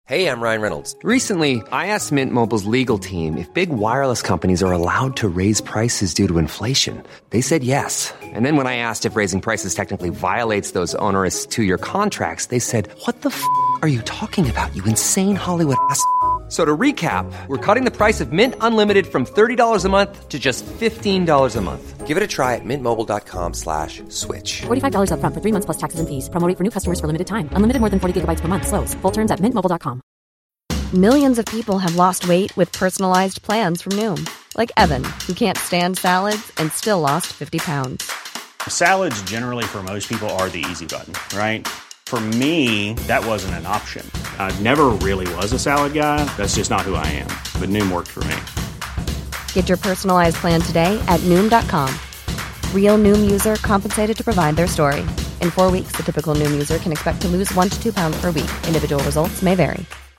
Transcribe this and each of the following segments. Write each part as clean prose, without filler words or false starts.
Hey, I'm Ryan Reynolds. Recently, I asked Mint Mobile's legal team if big wireless companies are allowed to raise prices due to inflation. They said yes. And then when I asked if raising prices technically violates those onerous two-year contracts, they said, "What the f*** are you talking about, you insane Hollywood ass?" So to recap, we're cutting the price of Mint Unlimited from $30 a month to just $15 a month. Give it a try at mintmobile.com/switch. $45 up front for 3 months plus taxes and fees. Promo rate for new customers for limited time. Unlimited more than 40 gigabytes per month. Slows full terms at mintmobile.com. Millions of people have lost weight with personalized plans from Noom. Like Evan, who can't stand salads and still lost 50 pounds. Salads generally for most people are the easy button, right? For me, that wasn't an option. I never really was a salad guy. That's just not who I am. But Noom worked for me. Get your personalized plan today at Noom.com. Real Noom user compensated to provide their story. In 4 weeks, the typical Noom user can expect to lose 1 to 2 pounds per week. Individual results may vary.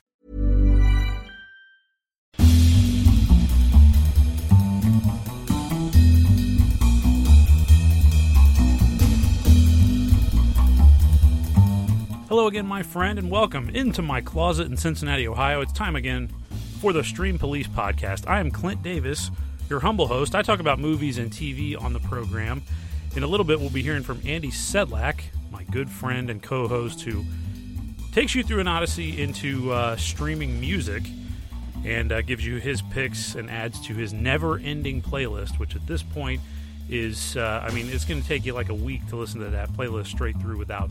Hello again, my friend, and welcome into my closet in Cincinnati, Ohio. It's time again for the Stream Police Podcast. I am Clint Davis, your humble host. I talk about movies and TV on the program. In a little bit, we'll be hearing from Andy Sedlak, my good friend and co-host, who takes you through an odyssey into streaming music and gives you his picks and adds to his never-ending playlist, which at this point is, it's going to take you like a week to listen to that playlist straight through without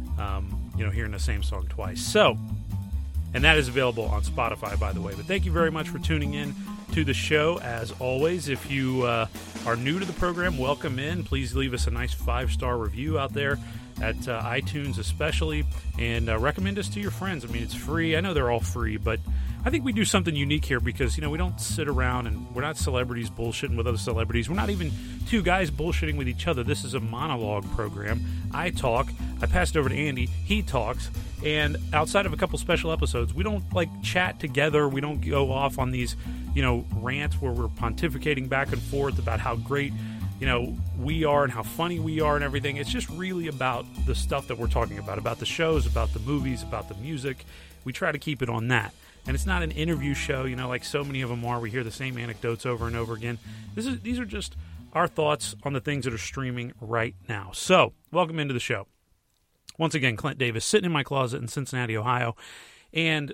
hearing the same song twice. So, and that is available on Spotify, by the way. But thank you very much for tuning in to the show, as always. If you are new to the program, welcome in. Please leave us a nice 5-star review out there at iTunes especially, and recommend us to your friends. I mean, it's free. I know they're all free, but I think we do something unique here because, we don't sit around and we're not celebrities bullshitting with other celebrities. We're not even two guys bullshitting with each other. This is a monologue program. I talk. I pass it over to Andy. He talks. And outside of a couple special episodes, we don't, chat together. We don't go off on these, rants where we're pontificating back and forth about how great, we are and how funny we are and everything. It's just really about the stuff that we're talking about the shows, about the movies, about the music. We try to keep it on that. And it's not an interview show, like so many of them are. We hear the same anecdotes over and over again. These are just our thoughts on the things that are streaming right now. So, welcome into the show. Once again, Clint Davis, sitting in my closet in Cincinnati, Ohio. And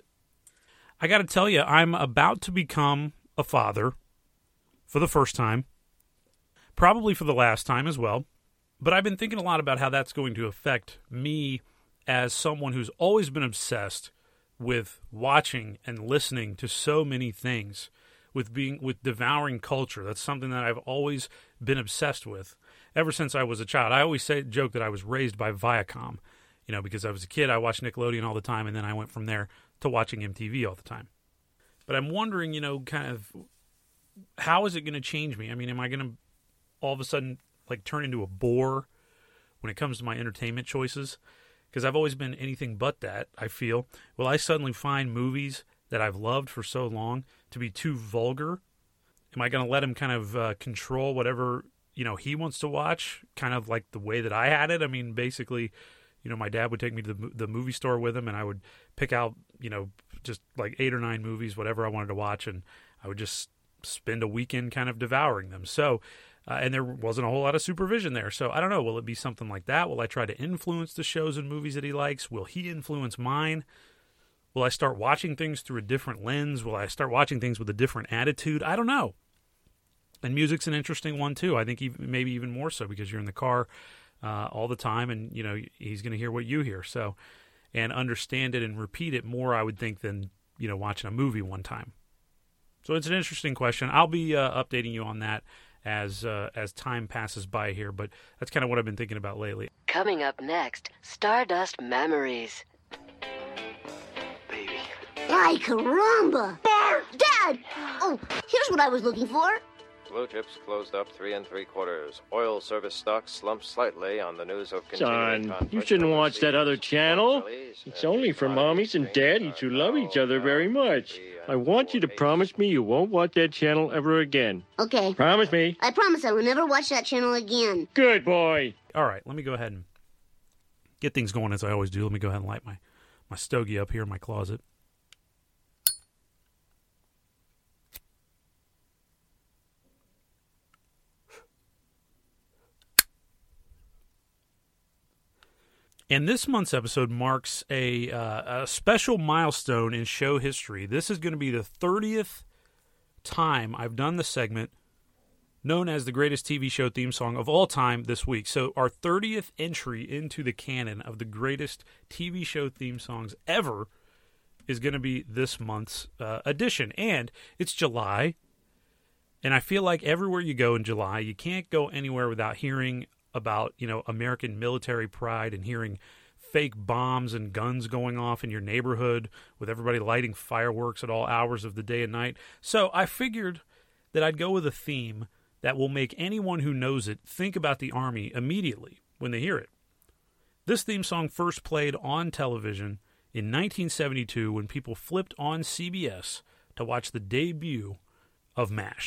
I got to tell you, I'm about to become a father for the first time. Probably for the last time as well. But I've been thinking a lot about how that's going to affect me as someone who's always been obsessed with watching and listening to so many things, with devouring culture. That's something that I've always been obsessed with ever since I was a child. I always joke that I was raised by Viacom, because I was a kid, I watched Nickelodeon all the time, and then I went from there to watching MTV all the time. But I'm wondering, kind of, how is it going to change me? I mean, am I going to all of a sudden turn into a bore when it comes to my entertainment choices? Because I've always been anything but that, I feel. Will I suddenly find movies that I've loved for so long to be too vulgar? Am I going to let him kind of control whatever, he wants to watch, kind of like the way that I had it? I mean, basically, my dad would take me to the movie store with him, and I would pick out, just 8 or 9 movies, whatever I wanted to watch, and I would just spend a weekend kind of devouring them. So, and there wasn't a whole lot of supervision there. So I don't know. Will it be something like that? Will I try to influence the shows and movies that he likes? Will he influence mine? Will I start watching things through a different lens? Will I start watching things with a different attitude? I don't know. And music's an interesting one, too. I think maybe even more so because you're in the car all the time and, he's going to hear what you hear. So, and understand it and repeat it more, I would think, than, watching a movie one time. So it's an interesting question. I'll be updating you on that as time passes by here, but that's kind of what I've been thinking about lately. Coming up next, Stardust Memories. Baby. Ay, caramba! Bart! Dad! Oh, here's what I was looking for. Blue chips closed up 3 3/4. Oil service stocks slumped slightly on the news of continuing Son, you shouldn't watch that other channel. It's only for mommies and daddies who love each other very much. I want you to promise me you won't watch that channel ever again. Okay. Promise me. I promise I will never watch that channel again. Good boy. All right, let me go ahead and get things going as I always do. Let me go ahead and light my stogie up here in my closet. And this month's episode marks a special milestone in show history. This is going to be the 30th time I've done the segment known as the greatest TV show theme song of all time this week. So our 30th entry into the canon of the greatest TV show theme songs ever is going to be this month's edition. And it's July, and I feel like everywhere you go in July, you can't go anywhere without hearing about, American military pride and hearing fake bombs and guns going off in your neighborhood with everybody lighting fireworks at all hours of the day and night. So I figured that I'd go with a theme that will make anyone who knows it think about the Army immediately when they hear it. This theme song first played on television in 1972 when people flipped on CBS to watch the debut of MASH.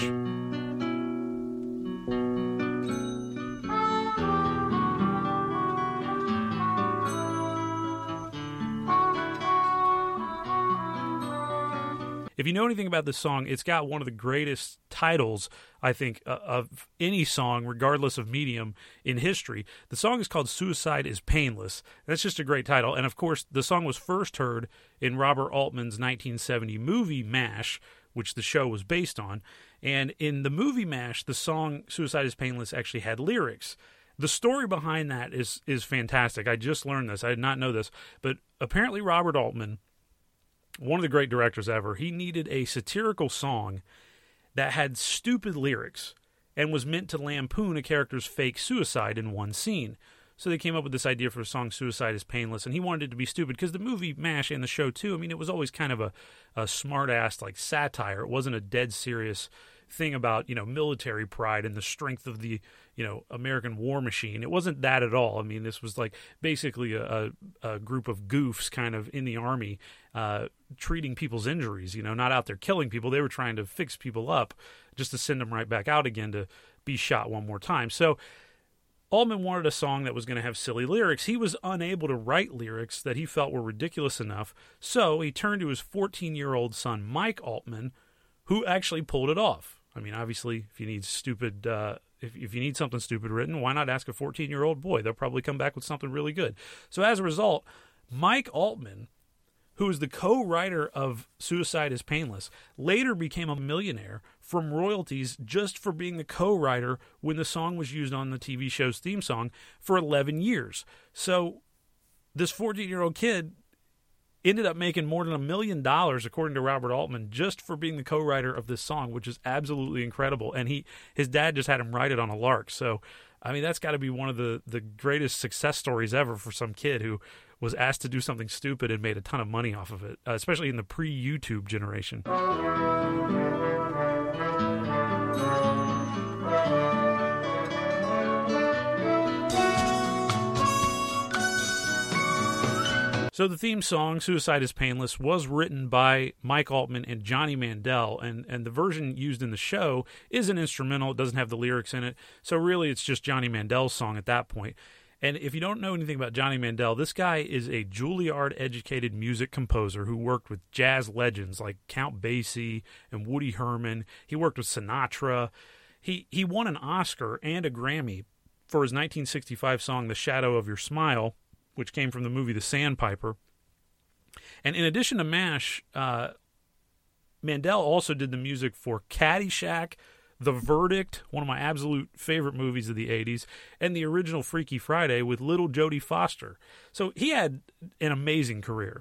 If you know anything about this song, it's got one of the greatest titles, I think, of any song, regardless of medium, in history. The song is called Suicide is Painless. That's just a great title. And, of course, the song was first heard in Robert Altman's 1970 movie MASH, which the show was based on. And in the movie MASH, the song Suicide is Painless actually had lyrics. The story behind that is fantastic. I just learned this. I did not know this. But apparently Robert Altman, one of the great directors ever, he needed a satirical song that had stupid lyrics and was meant to lampoon a character's fake suicide in one scene. So they came up with this idea for a song, Suicide is Painless, and he wanted it to be stupid because the movie MASH and the show too, I mean, it was always kind of a smart-ass like satire. It wasn't a dead serious thing about, military pride and the strength of the, American war machine. It wasn't that at all. I mean, this was like basically a group of goofs kind of in the Army treating people's injuries, not out there killing people. They were trying to fix people up just to send them right back out again to be shot one more time. So Altman wanted a song that was going to have silly lyrics. He was unable to write lyrics that he felt were ridiculous enough, so he turned to his 14-year-old son, Mike Altman, who actually pulled it off. I mean, obviously, if you need if you need something stupid written, why not ask a 14-year-old boy? They'll probably come back with something really good. So as a result, Mike Altman, who is the co-writer of Suicide is Painless, later became a millionaire from royalties just for being the co-writer when the song was used on the TV show's theme song for 11 years. So this 14-year-old kid ended up making more than $1 million, according to Robert Altman, just for being the co-writer of this song, which is absolutely incredible. And his dad just had him write it on a lark. So, I mean, that's got to be one of the greatest success stories ever for some kid who was asked to do something stupid and made a ton of money off of it, especially in the pre-YouTube generation. So the theme song, Suicide is Painless, was written by Mike Altman and Johnny Mandel, and the version used in the show is an instrumental. It doesn't have the lyrics in it, so really it's just Johnny Mandel's song at that point. And if you don't know anything about Johnny Mandel, this guy is a Juilliard-educated music composer who worked with jazz legends like Count Basie and Woody Herman. He worked with Sinatra. He won an Oscar and a Grammy for his 1965 song, The Shadow of Your Smile, which came from the movie The Sandpiper. And in addition to MASH, Mandel also did the music for Caddyshack, The Verdict, one of my absolute favorite movies of the 80s, and the original Freaky Friday with little Jodie Foster. So he had an amazing career.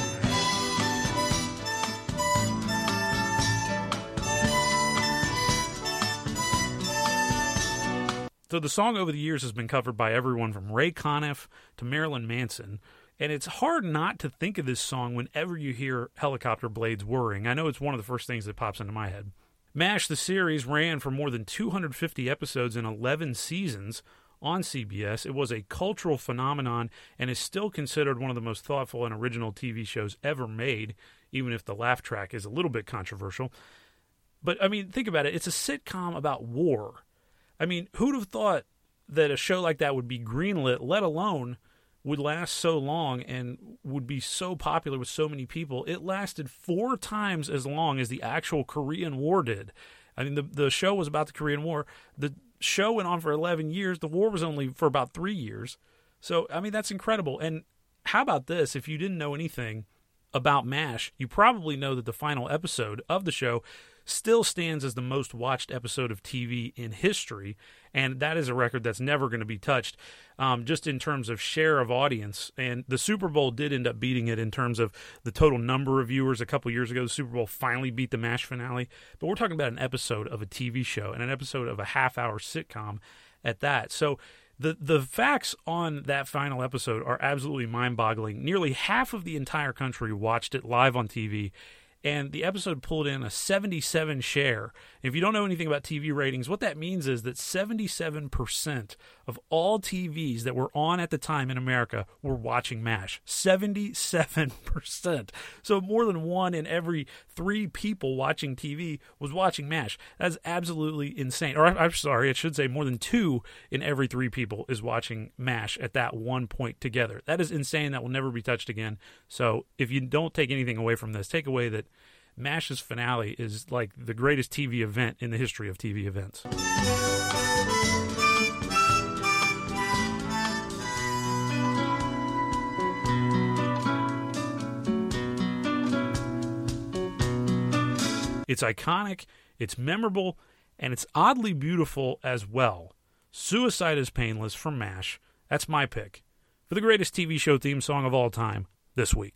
So the song over the years has been covered by everyone from Ray Conniff to Marilyn Manson, and it's hard not to think of this song whenever you hear helicopter blades whirring. I know it's one of the first things that pops into my head. MASH, the series, ran for more than 250 episodes in 11 seasons on CBS. It was a cultural phenomenon and is still considered one of the most thoughtful and original TV shows ever made, even if the laugh track is a little bit controversial. But, I mean, think about it. It's a sitcom about war. I mean, who'd have thought that a show like that would be greenlit, let alone would last so long and would be so popular with so many people? It lasted 4 times as long as the actual Korean War did. I mean, the show was about the Korean War. The show went on for 11 years. The war was only for about 3 years. So, I mean, that's incredible. And how about this? If you didn't know anything about MASH, you probably know that the final episode of the show still stands as the most watched episode of TV in history, and that is a record that's never going to be touched, just in terms of share of audience. And the Super Bowl did end up beating it in terms of the total number of viewers. A couple years ago, the Super Bowl finally beat the MASH finale, but we're talking about an episode of a TV show and an episode of a half-hour sitcom at that. So the facts on that final episode are absolutely mind-boggling. Nearly half of the entire country watched it live on TV, and the episode pulled in a 77 share. If you don't know anything about TV ratings, what that means is that 77% of all TVs that were on at the time in America were watching MASH. 77%. So more than 1 in every 3 people watching TV was watching MASH. That's absolutely insane. Or I'm sorry, it should say more than 2 in every 3 people is watching MASH at that one point together. That is insane. That will never be touched again. So if you don't take anything away from this, take away that MASH's finale is like the greatest TV event in the history of TV events. It's iconic, it's memorable, and it's oddly beautiful as well. Suicide is Painless from MASH. That's my pick for the greatest TV show theme song of all time this week.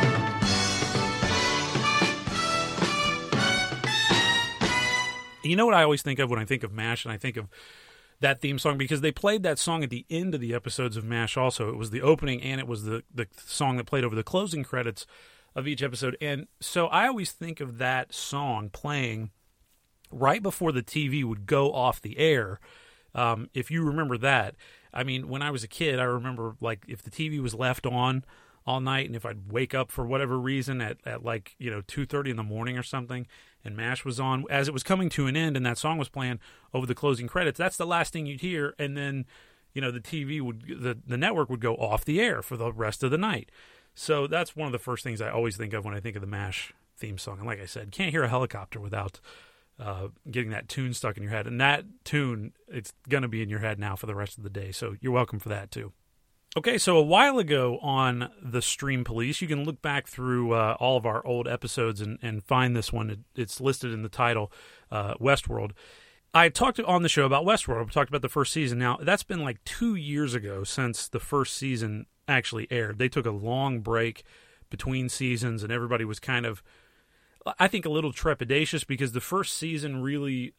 You know what I always think of when I think of MASH, and I think of that theme song, because they played that song at the end of the episodes of MASH also. It was the opening, and it was the song that played over the closing credits of each episode. And so I always think of that song playing right before the TV would go off the air. If you remember that. I mean, when I was a kid, I remember, like, if the TV was left on all night, and if I'd wake up for whatever reason at like, 2:30 in the morning or something, and MASH was on, as it was coming to an end and that song was playing over the closing credits, that's the last thing you'd hear, and then, the TV the network would go off the air for the rest of the night. So that's one of the first things I always think of when I think of the MASH theme song. And like I said, can't hear a helicopter without getting that tune stuck in your head. And that tune, it's going to be in your head now for the rest of the day, so you're welcome for that too. Okay, so a while ago on the Stream Police, you can look back through all of our old episodes and find this one. It's listed in the title, Westworld. I talked on the show about Westworld. We talked about the first season. Now, that's been like 2 years ago since the first season actually aired. They took a long break between seasons, and everybody was kind of, I think, a little trepidatious because the first season really,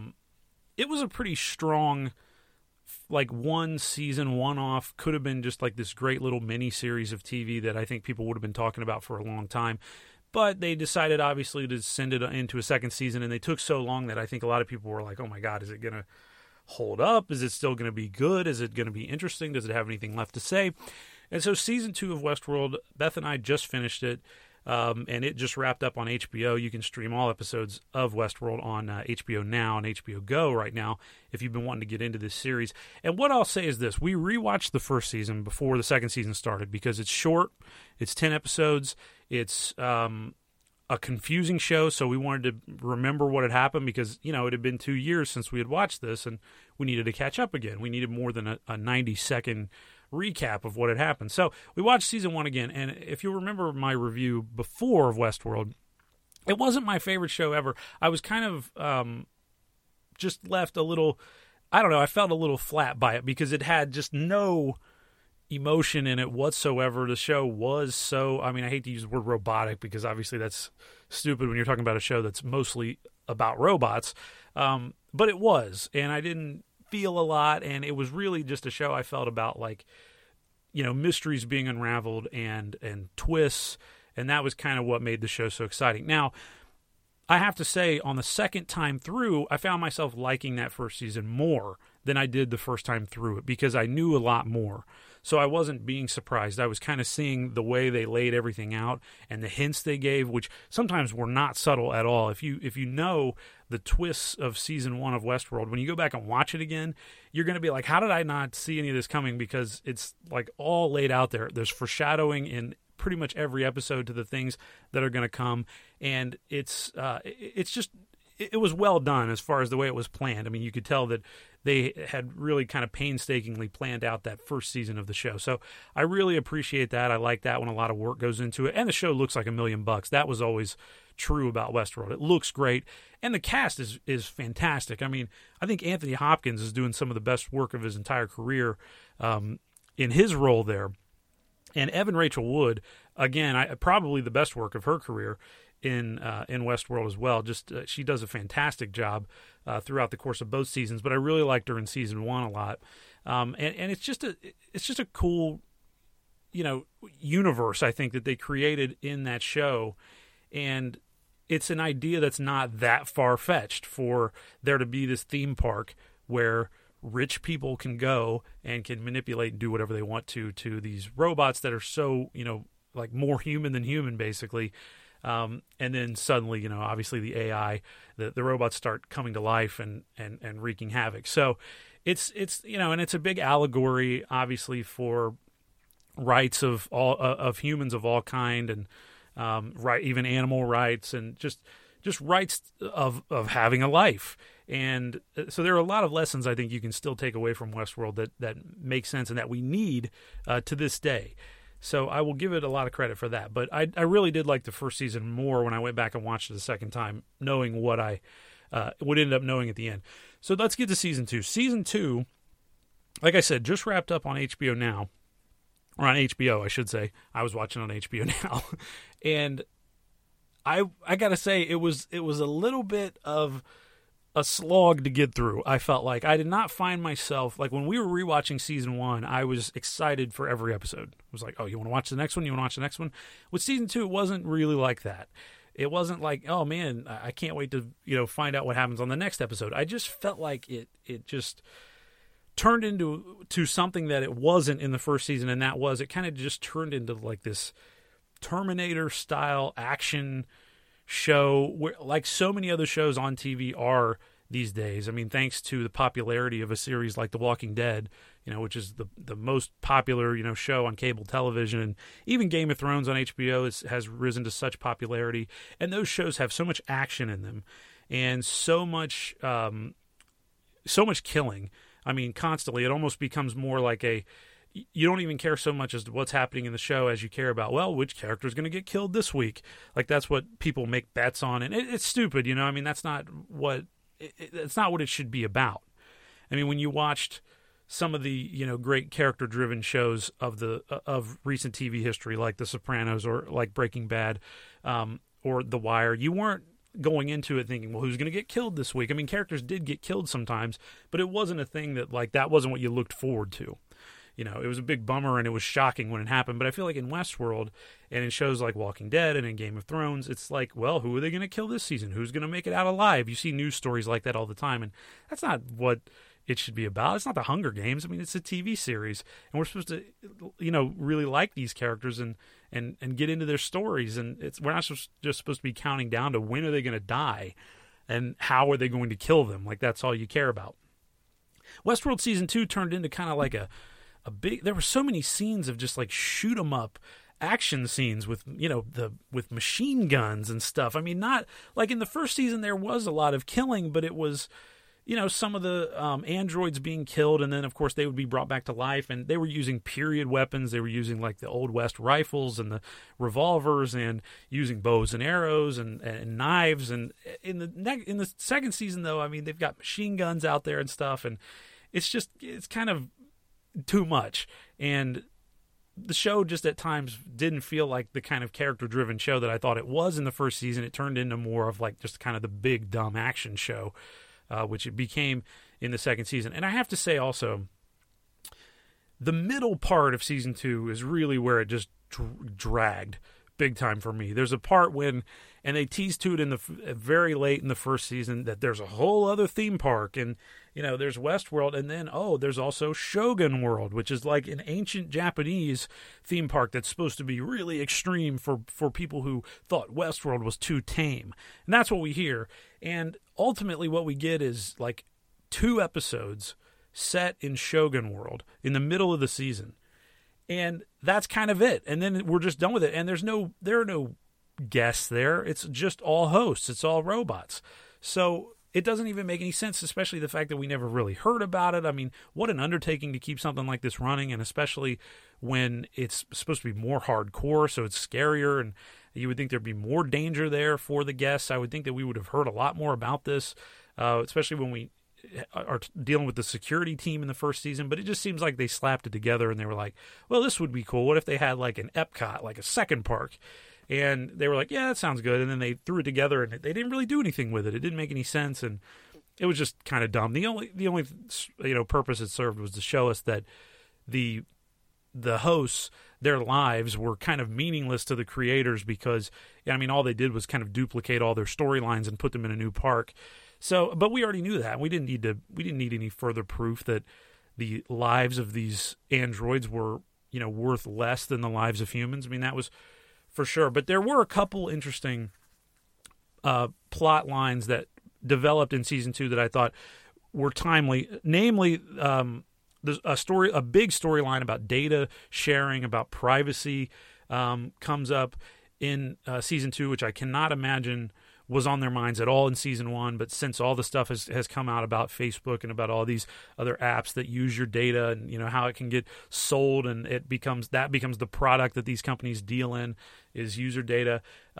it was a pretty strong, like, one season, one off, could have been just like this great little mini series of TV that I think people would have been talking about for a long time. But they decided, obviously, to send it into a second season, and they took so long that I think a lot of people were like, oh my God, is it going to hold up? Is it still going to be good? Is it going to be interesting? Does it have anything left to say? And so season 2 of Westworld, Beth and I just finished it. And it just wrapped up on HBO. You can stream all episodes of Westworld on HBO Now and HBO Go right now if you've been wanting to get into this series. And what I'll say is this. We rewatched the first season before the second season started because it's short. It's 10 episodes. It's a confusing show, so we wanted to remember what had happened because, it had been 2 years since we had watched this, and we needed to catch up again. We needed more than a 90-second recap of what had happened. So we watched season 1 again, and if you'll remember my review before of Westworld, it wasn't my favorite show ever. I was kind of just left a little, I don't know, I felt a little flat by it because it had just no emotion in it whatsoever. The show was so, I hate to use the word robotic because obviously that's stupid when you're talking about a show that's mostly about robots, but it was, and I didn't feel a lot, and it was really just a show I felt about, like, mysteries being unraveled and twists, and that was kind of what made the show so exciting. Now, I have to say, on the second time through, I found myself liking that first season more than I did the first time through it because I knew a lot more. So I wasn't being surprised. I was kind of seeing the way they laid everything out and the hints they gave, which sometimes were not subtle at all. If you know the twists of season 1 of Westworld, when you go back and watch it again, you're going to be like, how did I not see any of this coming? Because it's like all laid out there. There's foreshadowing in pretty much every episode to the things that are going to come, and it's just it was well done as far as the way it was planned. I mean, you could tell that they had really kind of painstakingly planned out that first season of the show. So I really appreciate that. I like that when a lot of work goes into it. And the show looks like $1 million. That was always true about Westworld. It looks great. And the cast is fantastic. I mean, I think Anthony Hopkins is doing some of the best work of his entire career in his role there. And Evan Rachel Wood, again, probably the best work of her career in Westworld as well. Just she does a fantastic job throughout the course of both seasons. But I really liked her in season 1 a lot, and it's just a cool, universe I think that they created in that show, and it's an idea that's not that far fetched for there to be this theme park where rich people can go and can manipulate and do whatever they want to these robots that are so like more human than human basically. And then suddenly, obviously the AI, the robots start coming to life and wreaking havoc. So it's and it's a big allegory, obviously, for rights of all of humans of all kind, and even animal rights, and just rights of having a life. And so there are a lot of lessons I think you can still take away from Westworld that make sense and that we need to this day. So I will give it a lot of credit for that. But I really did like the first season more when I went back and watched it the second time, knowing what I would end up knowing at the end. So let's get to season 2. Season 2, like I said, just wrapped up on HBO Now. Or on HBO, I should say. I was watching on HBO Now. And I got to say, it was a little bit of a slog to get through. I felt like I did not find myself, like when we were rewatching season 1, I was excited for every episode. It was like, oh, you want to watch the next one? You want to watch the next one? With season 2, it wasn't really like that. It wasn't like, oh man, I can't wait to, find out what happens on the next episode. I just felt like it just turned into something that it wasn't in the first season, and that was, it kind of just turned into like this Terminator style action show, where, like so many other shows on TV are these days. I mean, thanks to the popularity of a series like The Walking Dead, which is the most popular, show on cable television, and even Game of Thrones on HBO has risen to such popularity. And those shows have so much action in them, and so much killing. I mean, constantly. It almost becomes more like you don't even care so much as to what's happening in the show as you care about, well, which character is going to get killed this week. Like, that's what people make bets on. And it's stupid, I mean, that's not what it's not what it should be about. I mean, when you watched some of the, great character-driven shows of recent TV history, like The Sopranos or like Breaking Bad or The Wire, you weren't going into it thinking, well, who's going to get killed this week? I mean, characters did get killed sometimes, but it wasn't a thing that wasn't what you looked forward to. It was a big bummer and it was shocking when it happened. But I feel like in Westworld and in shows like Walking Dead and in Game of Thrones, it's like, well, who are they going to kill this season? Who's going to make it out alive? You see news stories like that all the time. And that's not what it should be about. It's not the Hunger Games. I mean, it's a TV series. And we're supposed to, really like these characters and get into their stories. And we're not just supposed to be counting down to when are they going to die and how are they going to kill them. Like, that's all you care about. Westworld Season 2 turned into kind of like a big, there were so many scenes of just like shoot 'em up action scenes with, with machine guns and stuff. I mean, not like in the first season, there was a lot of killing, but it was, some of the androids being killed. And then of course they would be brought back to life, and they were using period weapons. They were using like the Old West rifles and the revolvers and using bows and arrows and knives. And in the second season though, I mean, they've got machine guns out there and stuff. And it's kind of too much, and the show just at times didn't feel like the kind of character-driven show that I thought it was in the first season. It turned into more of like just kind of the big dumb action show, which it became in the second season. And I have to say also, the middle part of season 2 is really where it just dragged big time for me. There's a part when, and they teased to it in the very late in the first season, that there's a whole other theme park, and there's Westworld, and then there's also Shogun World, which is like an ancient Japanese theme park that's supposed to be really extreme for people who thought Westworld was too tame. And that's what we hear. And ultimately what we get is like 2 episodes set in Shogun World in the middle of the season. And that's kind of it. And then we're just done with it. And there are no guests there. It's just all hosts. It's all robots. So it doesn't even make any sense, especially the fact that we never really heard about it. I mean, what an undertaking to keep something like this running, and especially when it's supposed to be more hardcore, so it's scarier, and you would think there'd be more danger there for the guests. I would think that we would have heard a lot more about this, especially when we are dealing with the security team in the first season. But it just seems like they slapped it together, and they were like, well, this would be cool. What if they had like an Epcot, like a second park? And they were like, yeah, that sounds good. And then they threw it together, and they didn't really do anything with it. It didn't make any sense, and it was just kind of dumb. The only purpose it served was to show us that the hosts, their lives were kind of meaningless to the creators, because I mean, all they did was kind of duplicate all their storylines and put them in a new park. So, but we already knew that. We didn't need any further proof that the lives of these androids were worth less than the lives of humans. I mean, that was for sure. But there were a couple interesting plot lines that developed in season 2 that I thought were timely. Namely, there's a big storyline about data sharing, about privacy, comes up in season 2, which I cannot imagine was on their minds at all in season 1. But since all the stuff has come out about Facebook and about all these other apps that use your data, and how it can get sold, and that becomes the product that these companies deal in, is user data.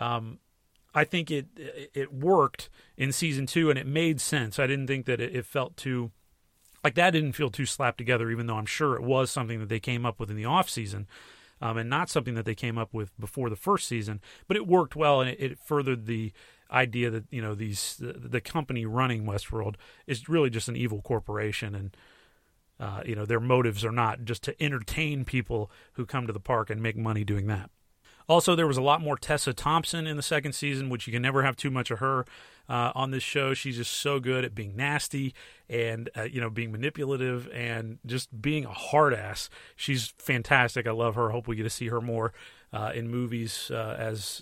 I think it worked in season 2, and it made sense. I didn't think that it felt too like that. Didn't feel too slapped together, even though I'm sure it was something that they came up with in the off season, and not something that they came up with before the first season. But it worked well, and it furthered the idea that the company running Westworld is really just an evil corporation, and their motives are not just to entertain people who come to the park and make money doing that. Also, there was a lot more Tessa Thompson in the second season, which you can never have too much of her on this show. She's just so good at being nasty and being manipulative and just being a hard ass. She's fantastic. I love her. I hope we get to see her more in movies as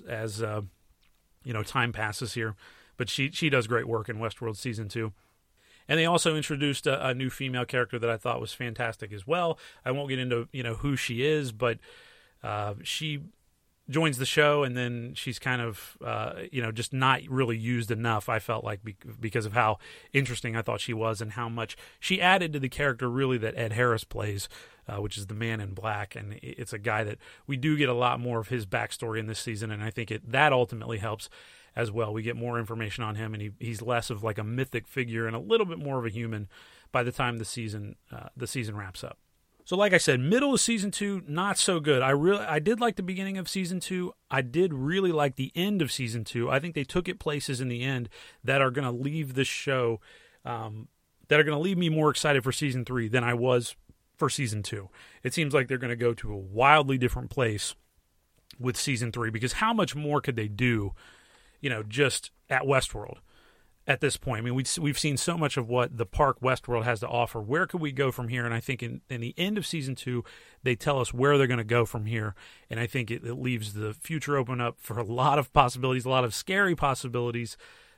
time passes here. But she does great work in Westworld season 2. And they also introduced a new female character that I thought was fantastic as well. I won't get into who she is, but she joins the show, and then she's kind of just not really used enough, I felt like, because of how interesting I thought she was and how much she added to the character really that Ed Harris plays, which is the Man in Black. And it's a guy that we do get a lot more of his backstory in this season, and I think that ultimately helps as well. We get more information on him, and he's less of like a mythic figure and a little bit more of a human by the time the season wraps up. So like I said, middle of season 2, not so good. I did like the beginning of season 2. I did really like the end of season 2. I think they took it places in the end that are going to leave this show, that are going to leave me more excited for season 3 than I was for season 2. It seems like they're going to go to a wildly different place with season 3, because how much more could they do, just at Westworld? At this point, I mean, we've seen so much of what the park Westworld has to offer. Where could we go from here? And I think in the end of season 2, they tell us where they're going to go from here. And I think it leaves the future open up for a lot of possibilities, a lot of scary possibilities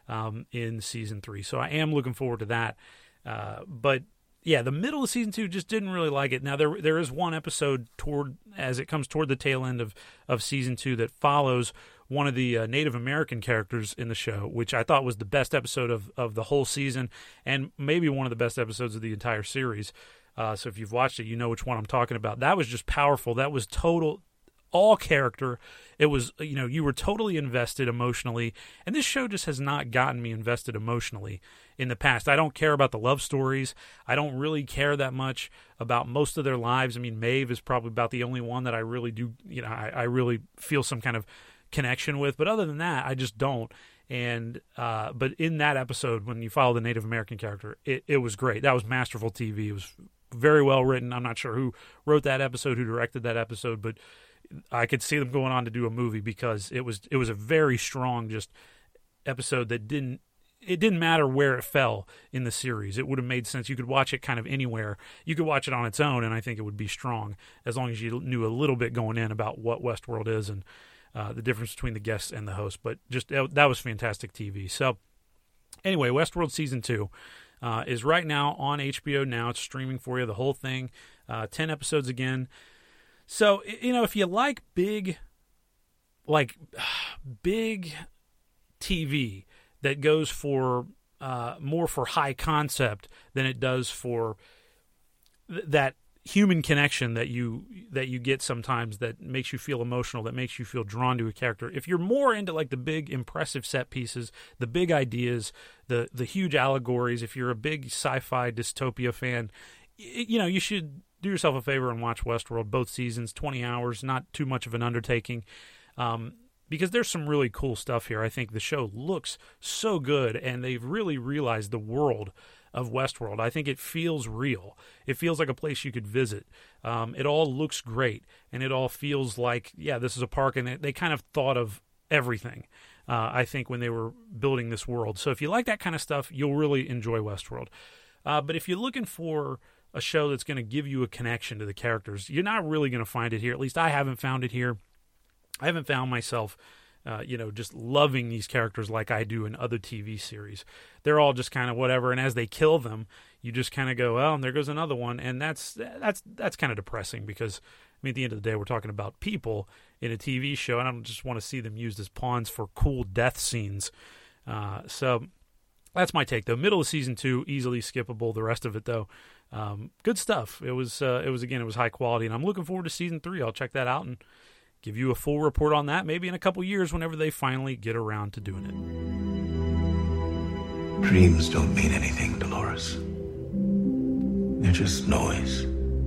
in season 3. So I am looking forward to that. But yeah, the middle of season 2 just didn't really like it. Now there is one episode as it comes toward the tail end of season 2 that follows one of the Native American characters in the show, which I thought was the best episode of the whole season, and maybe one of the best episodes of the entire series. So if you've watched it, you know which one I'm talking about. That was just powerful. That was total, all character. It was, you were totally invested emotionally, and this show just has not gotten me invested emotionally in the past. I don't care about the love stories. I don't really care that much about most of their lives. I mean, Maeve is probably about the only one that I really do, I really feel some kind of connection with, but other than that, I just don't. And but in that episode, when you follow the Native American character, it was great. That was masterful TV. It was very well written. I'm not sure who wrote that episode, who directed that episode, but I could see them going on to do a movie, because it was a very strong just episode that didn't matter where it fell in the series. It would have made sense. You could watch it kind of anywhere. You could watch it on its own, and I think it would be strong, as long as you knew a little bit going in about what Westworld is and the difference between the guests and the host. But just that was fantastic TV. So anyway, Westworld season 2 is right now on HBO Now. It's streaming for you, the whole thing, 10 episodes again. So, if you like big TV that goes for more for high concept than it does for that human connection that you get sometimes that makes you feel emotional, that makes you feel drawn to a character. If you're more into like the big impressive set pieces, the big ideas, the huge allegories, if you're a big sci-fi dystopia fan, you should do yourself a favor and watch Westworld, both seasons, 20 hours, not too much of an undertaking, because there's some really cool stuff here. I think the show looks so good, and they've really realized the world of Westworld. I think it feels real. It feels like a place you could visit. It all looks great, and it all feels like, yeah, this is a park, and they kind of thought of everything, I think, when they were building this world. So if you like that kind of stuff, you'll really enjoy Westworld. But if you're looking for a show that's going to give you a connection to the characters, you're not really going to find it here. At least I haven't found it here. I haven't found myself just loving these characters like I do in other TV series. They're all just kind of whatever, and as they kill them, you just kind of go, well, and there goes another one, and that's kind of depressing because, I mean, at the end of the day, we're talking about people in a TV show, and I don't just want to see them used as pawns for cool death scenes. So that's my take, though. Middle of season 2, easily skippable. The rest of it, though, good stuff. It was high quality, and I'm looking forward to season 3. I'll check that out and give you a full report on that maybe in a couple years whenever they finally get around to doing it. Dreams don't mean anything, Dolores. They're just noise.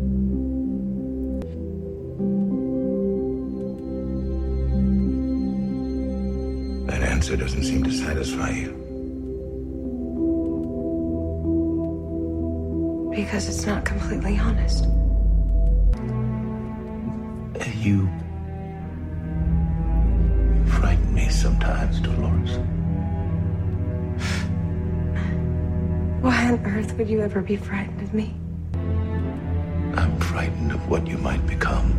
That answer doesn't seem to satisfy you. Because it's not completely honest. You frighten me sometimes, Dolores. Why on earth would you ever be frightened of me? I'm frightened of what you might become.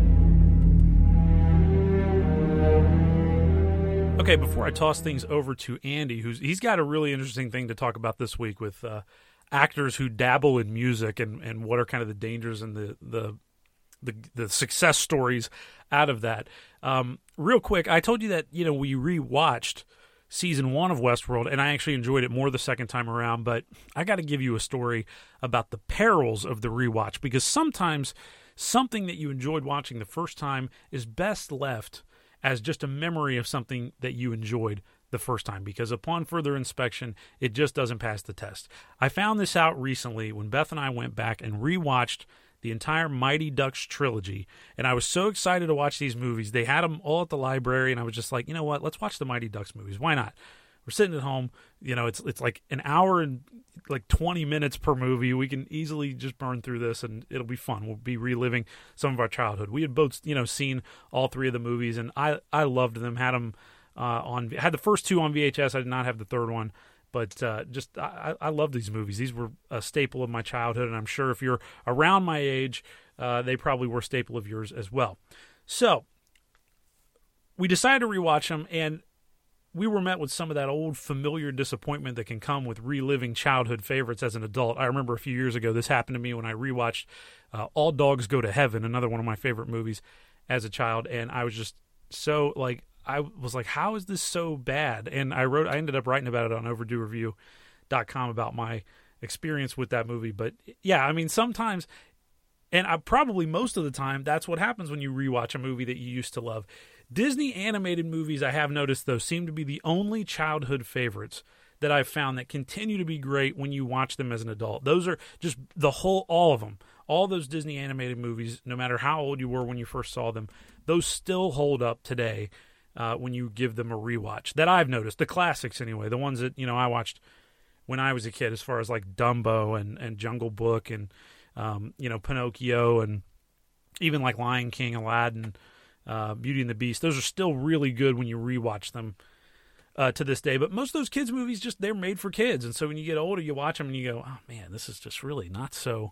Okay, before I toss things over to Andy, he's got a really interesting thing to talk about this week with actors who dabble in music and what are kind of the dangers and the success stories out of that. Real quick, I told you that, we rewatched season 1 of Westworld, and I actually enjoyed it more the second time around, but I got to give you a story about the perils of the rewatch, because sometimes something that you enjoyed watching the first time is best left as just a memory of something that you enjoyed the first time, because upon further inspection, it just doesn't pass the test. I found this out recently when Beth and I went back and rewatched the entire Mighty Ducks trilogy, and I was so excited to watch these movies. They had them all at the library, and I was just like, you know what, let's watch the Mighty Ducks movies. Why not? We're sitting at home, it's like an hour and like 20 minutes per movie. We can easily just burn through this, and it'll be fun. We'll be reliving some of our childhood. We had both, seen all 3 of the movies, and I loved them. Had them had the first 2 on VHS. I did not have the third one. But I love these movies. These were a staple of my childhood, and I'm sure if you're around my age, they probably were a staple of yours as well. So we decided to rewatch them, and we were met with some of that old familiar disappointment that can come with reliving childhood favorites as an adult. I remember a few years ago, this happened to me when I rewatched All Dogs Go to Heaven, another one of my favorite movies as a child, and I was just so I was like, how is this so bad? And I ended up writing about it on overduereview.com about my experience with that movie. But yeah, I mean, sometimes, and probably most of the time, that's what happens when you rewatch a movie that you used to love. Disney animated movies, I have noticed, though, seem to be the only childhood favorites that I've found that continue to be great when you watch them as an adult. Those are just all of them. All those Disney animated movies, no matter how old you were when you first saw them, those still hold up today. When you give them a rewatch, that I've noticed, the classics anyway, the ones that I watched when I was a kid, as far as like Dumbo and Jungle Book and Pinocchio and even like Lion King, Aladdin, Beauty and the Beast. Those are still really good when you rewatch them to this day. But most of those kids movies, they're made for kids, and so when you get older, you watch them and you go, oh man, this is just really not so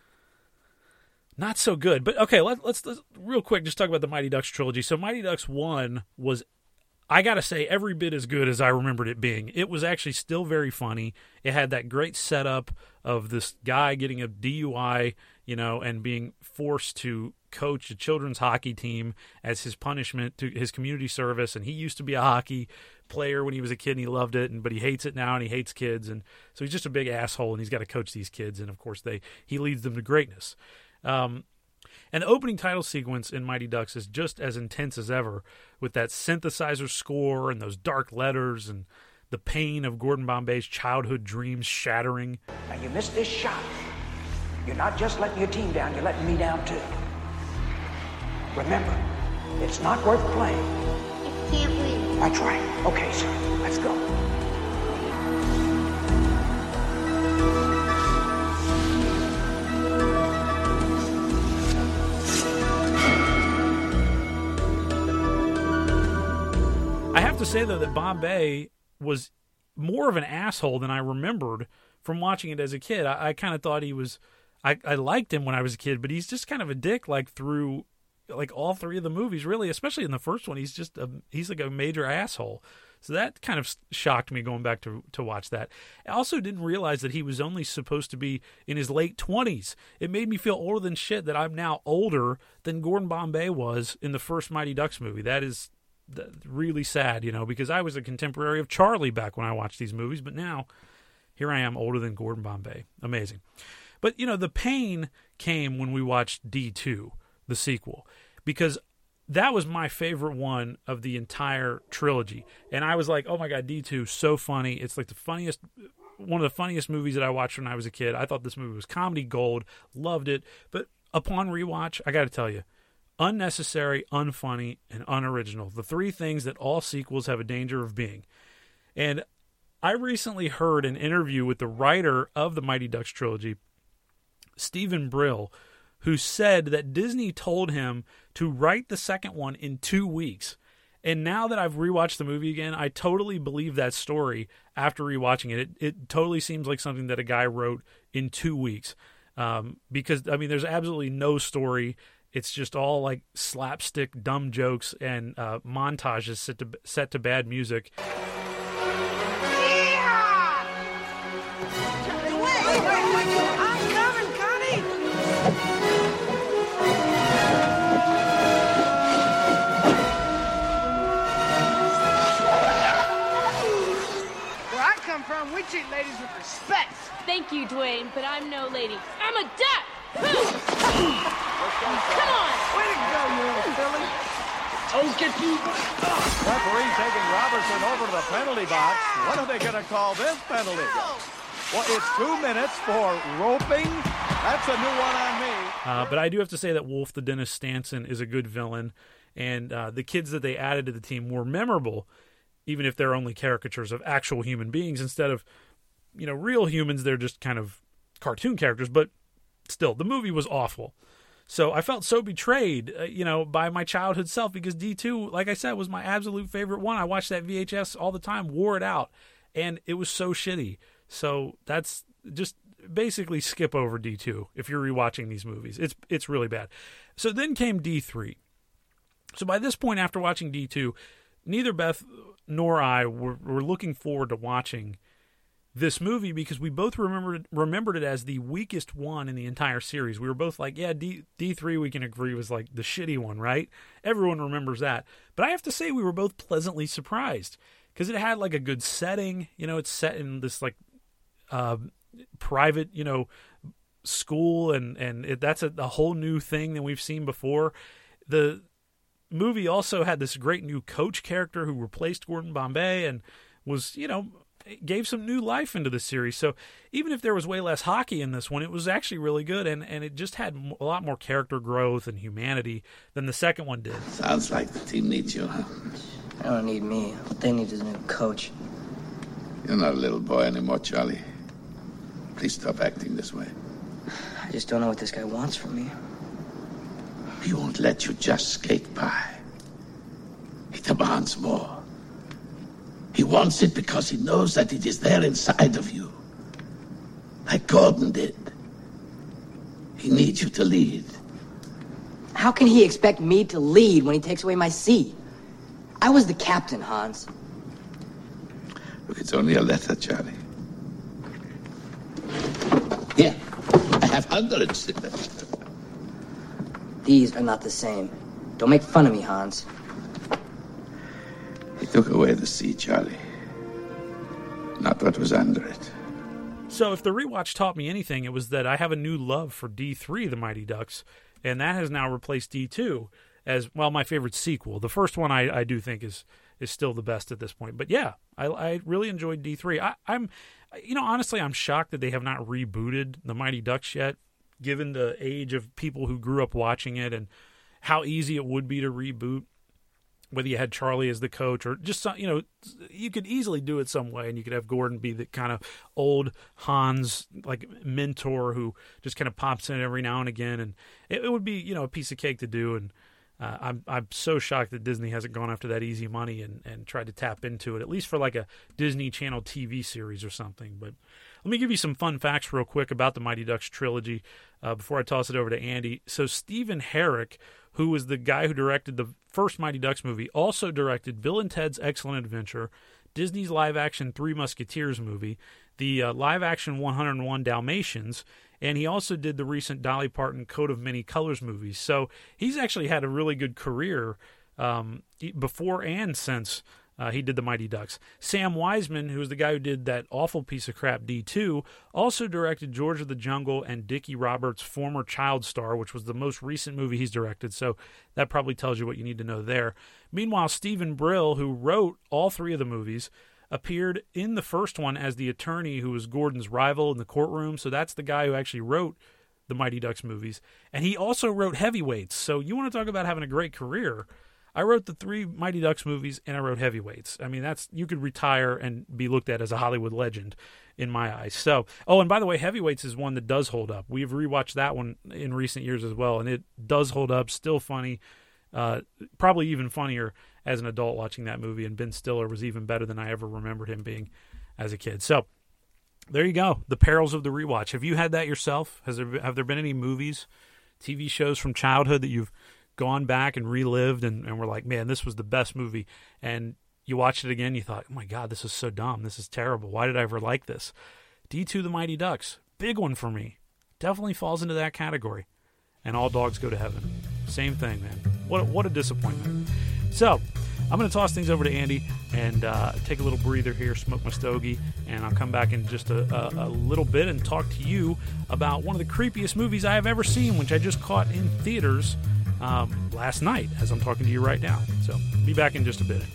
good. But okay, let's real quick just talk about the Mighty Ducks trilogy. So Mighty Ducks 1 was, I got to say, every bit as good as I remembered it being. It was actually still very funny. It had that great setup of this guy getting a DUI, and being forced to coach a children's hockey team as his punishment to his community service, and he used to be a hockey player when he was a kid, and he loved it, but he hates it now, and he hates kids, and so he's just a big asshole, and he's got to coach these kids, and of course he leads them to greatness. And the opening title sequence in Mighty Ducks is just as intense as ever, with that synthesizer score and those dark letters and the pain of Gordon Bombay's childhood dreams shattering. Now you missed this shot. You're not just letting your team down, you're letting me down too. Remember, it's not worth playing. You can't win. That's right. Okay, sir. Let's go. I have to say, though, that Bombay was more of an asshole than I remembered from watching it as a kid. I kind of thought he was... I liked him when I was a kid, but he's just kind of a dick, like, through like all three of the movies, really, especially in the first one. He's like a major asshole. So that kind of shocked me going back to watch that. I also didn't realize that he was only supposed to be in his late 20s. It made me feel older than shit that I'm now older than Gordon Bombay was in the first Mighty Ducks movie. That is really sad, because I was a contemporary of Charlie back when I watched these movies, but now here I am older than Gordon Bombay. Amazing. But, the pain came when we watched D2, the sequel, because that was my favorite one of the entire trilogy. And I was like, oh my God, D2, so funny. It's like one of the funniest movies that I watched when I was a kid. I thought this movie was comedy gold, loved it. But upon rewatch, I got to tell you, unnecessary, unfunny, and unoriginal. The three things that all sequels have a danger of being. And I recently heard an interview with the writer of the Mighty Ducks trilogy, Stephen Brill, who said that Disney told him to write the second one in 2 weeks. And now that I've rewatched the movie again, I totally believe that story after rewatching it. It totally seems like something that a guy wrote in 2 weeks. Because, there's absolutely no story. It's just all like slapstick, dumb jokes and montages set to bad music. We treat ladies with respect. Thank you, Dwayne, but I'm no lady. I'm a duck! Come on! Way to go, you little filly. Oh, get you! Referee taking Robertson over to the penalty box. What are they going to call this penalty? Well, it's 2 minutes for roping. That's a new one on me. But I do have to say that Wolf the Dennis Stanson is a good villain, and the kids that they added to the team were memorable, even if they're only caricatures of actual human beings instead of, real humans. They're just kind of cartoon characters, but still, the movie was awful. So I felt so betrayed, by my childhood self, because D2, like I said, was my absolute favorite one. I watched that VHS all the time, wore it out, and it was so shitty. So that's just basically skip over D2 if you're rewatching these movies. It's really bad. So then came D3. So by this point, after watching D2, neither Beth nor I were looking forward to watching this movie because we both remembered it as the weakest one in the entire series. We were both like, yeah, D3 we can agree was like the shitty one, right? Everyone remembers that. But I have to say we were both pleasantly surprised because it had like a good setting. It's set in this like private, school, and that's a whole new thing than we've seen before. The movie also had this great new coach character who replaced Gordon Bombay and was, gave some new life into the series. So even if there was way less hockey in this one, it was actually really good, and it just had a lot more character growth and humanity than the second one did. Sounds like the team needs you, huh? They don't need me. What they need is a new coach. You're not a little boy anymore, Charlie. Please stop acting this way. I just don't know what this guy wants from me. He won't let you just skate by. He demands more. He wants it because he knows that it is there inside of you. Like Gordon did. He needs you to lead. How can he expect me to lead when he takes away my seat? I was the captain, Hans. Look, it's only a letter, Charlie. Here, I have hundreds. These are not the same. Don't make fun of me, Hans. He took away the sea, Charlie. Not what was under it. So if the rewatch taught me anything, it was that I have a new love for D3, The Mighty Ducks, and that has now replaced D2 as, well, my favorite sequel. The first one I do think is still the best at this point. But yeah, I really enjoyed D3. I'm honestly, I'm shocked that they have not rebooted The Mighty Ducks yet, given the age of people who grew up watching it and how easy it would be to reboot. Whether you had Charlie as the coach or just, you could easily do it some way, and you could have Gordon be the kind of old Hans, like, mentor who just kind of pops in every now and again, and it would be, a piece of cake to do. And I'm so shocked that Disney hasn't gone after that easy money and tried to tap into it, at least for like a Disney Channel TV series or something. But let me give you some fun facts real quick about the Mighty Ducks trilogy before I toss it over to Andy. So Stephen Herrick, who was the guy who directed the first Mighty Ducks movie, also directed Bill and Ted's Excellent Adventure, Disney's live-action Three Musketeers movie, the live-action 101 Dalmatians, and he also did the recent Dolly Parton Coat of Many Colors movies. So he's actually had a really good career before and since he did the Mighty Ducks. Sam Wiseman, who was the guy who did that awful piece of crap D2, also directed George of the Jungle and Dickie Roberts' former Child Star, which was the most recent movie he's directed, so that probably tells you what you need to know there. Meanwhile, Stephen Brill, who wrote all three of the movies, appeared in the first one as the attorney who was Gordon's rival in the courtroom, so that's the guy who actually wrote the Mighty Ducks movies. And he also wrote Heavyweights, so you want to talk about having a great career. I wrote the three Mighty Ducks movies, and I wrote Heavyweights. I mean, you could retire and be looked at as a Hollywood legend in my eyes. So, and by the way, Heavyweights is one that does hold up. We've rewatched that one in recent years as well, and it does hold up, still funny, probably even funnier as an adult watching that movie, and Ben Stiller was even better than I ever remembered him being as a kid. So, there you go, the perils of the rewatch. Have you had that yourself? Have there been any movies, TV shows from childhood that you've gone back and relived and were like, man, this was the best movie, and you watched it again, you thought, oh my God, this is so dumb, this is terrible, why did I ever like this? D2 The Mighty Ducks, big one for me, definitely falls into that category. And All Dogs Go to Heaven, same thing, man. What a disappointment. So I'm going to toss things over to Andy and take a little breather here, smoke my stogie, and I'll come back in just a little bit and talk to you about one of the creepiest movies I have ever seen, which I just caught in theaters last night as I'm talking to you right now. So be back in just a bit.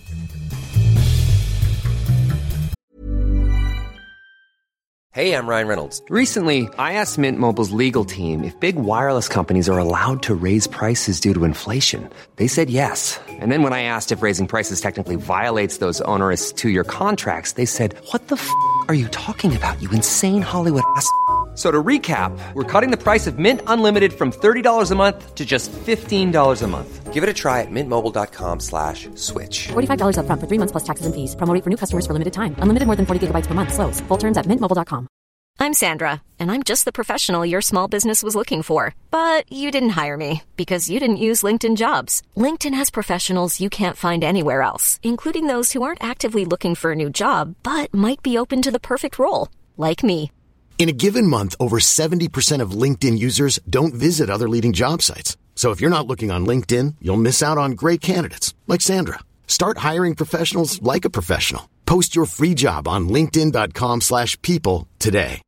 Hey, I'm Ryan Reynolds. Recently, I asked Mint Mobile's legal team if big wireless companies are allowed to raise prices due to inflation. They said yes. And then when I asked if raising prices technically violates those onerous 2-year contracts, they said, what the f*** are you talking about, you insane Hollywood ass f- So to recap, we're cutting the price of Mint Unlimited from $30 a month to just $15 a month. Give it a try at mintmobile.com/switch. $45 up front for 3 months plus taxes and fees. Promo rate for new customers for limited time. Unlimited more than 40 gigabytes per month slows. Full terms at mintmobile.com. I'm Sandra, and I'm just the professional your small business was looking for. But you didn't hire me because you didn't use LinkedIn Jobs. LinkedIn has professionals you can't find anywhere else, including those who aren't actively looking for a new job, but might be open to the perfect role, like me. In a given month, over 70% of LinkedIn users don't visit other leading job sites. So if you're not looking on LinkedIn, you'll miss out on great candidates like Sandra. Start hiring professionals like a professional. Post your free job on linkedin.com/people today.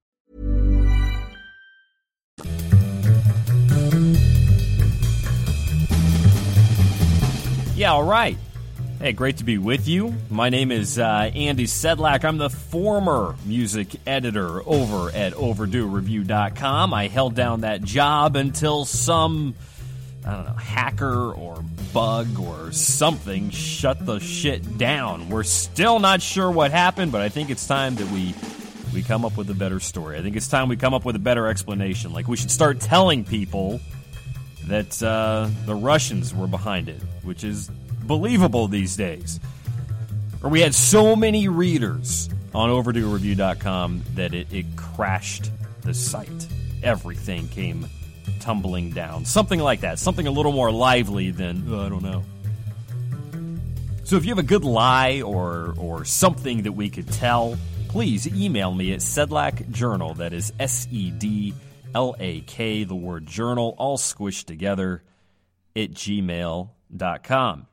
Yeah, all right. Hey, great to be with you. My name is Andy Sedlak. I'm the former music editor over at OverdueReview.com. I held down that job until some, hacker or bug or something shut the shit down. We're still not sure what happened, but I think it's time that we come up with a better story. I think it's time we come up with a better explanation. Like, we should start telling people that the Russians were behind it, which is believable these days. Or we had so many readers on OverdueReview.com that it crashed the site. Everything came tumbling down. Something like that. Something a little more lively than, I don't know. So if you have a good lie or something that we could tell, please email me at sedlakjournal. That is SEDLAK, the word journal, all squished together, gmail.com.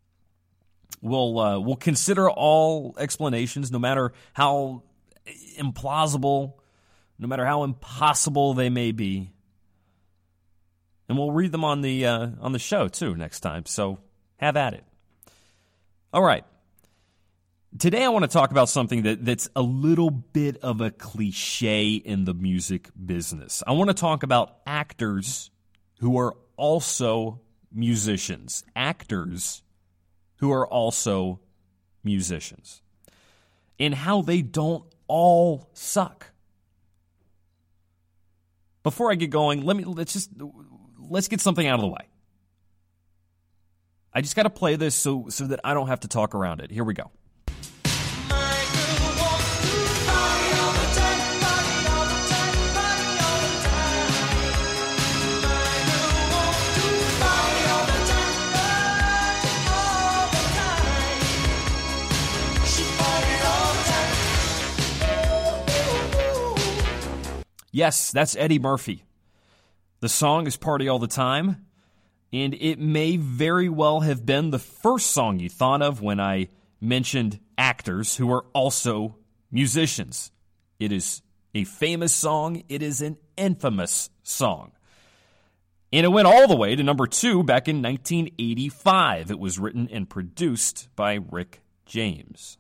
We'll consider all explanations, no matter how implausible, no matter how impossible they may be. And we'll read them on the show, too, next time. So have at it. All right. Today I want to talk about something that's a little bit of a cliche in the music business. I want to talk about actors who are also musicians. Actors who are also musicians. And how they don't all suck. Before I get going, let's get something out of the way. I just got to play this so that I don't have to talk around it. Here we go. Yes, that's Eddie Murphy. The song is Party All the Time, and it may very well have been the first song you thought of when I mentioned actors who are also musicians. It is a famous song. It is an infamous song. And it went all the way to number 2 back in 1985. It was written and produced by Rick James.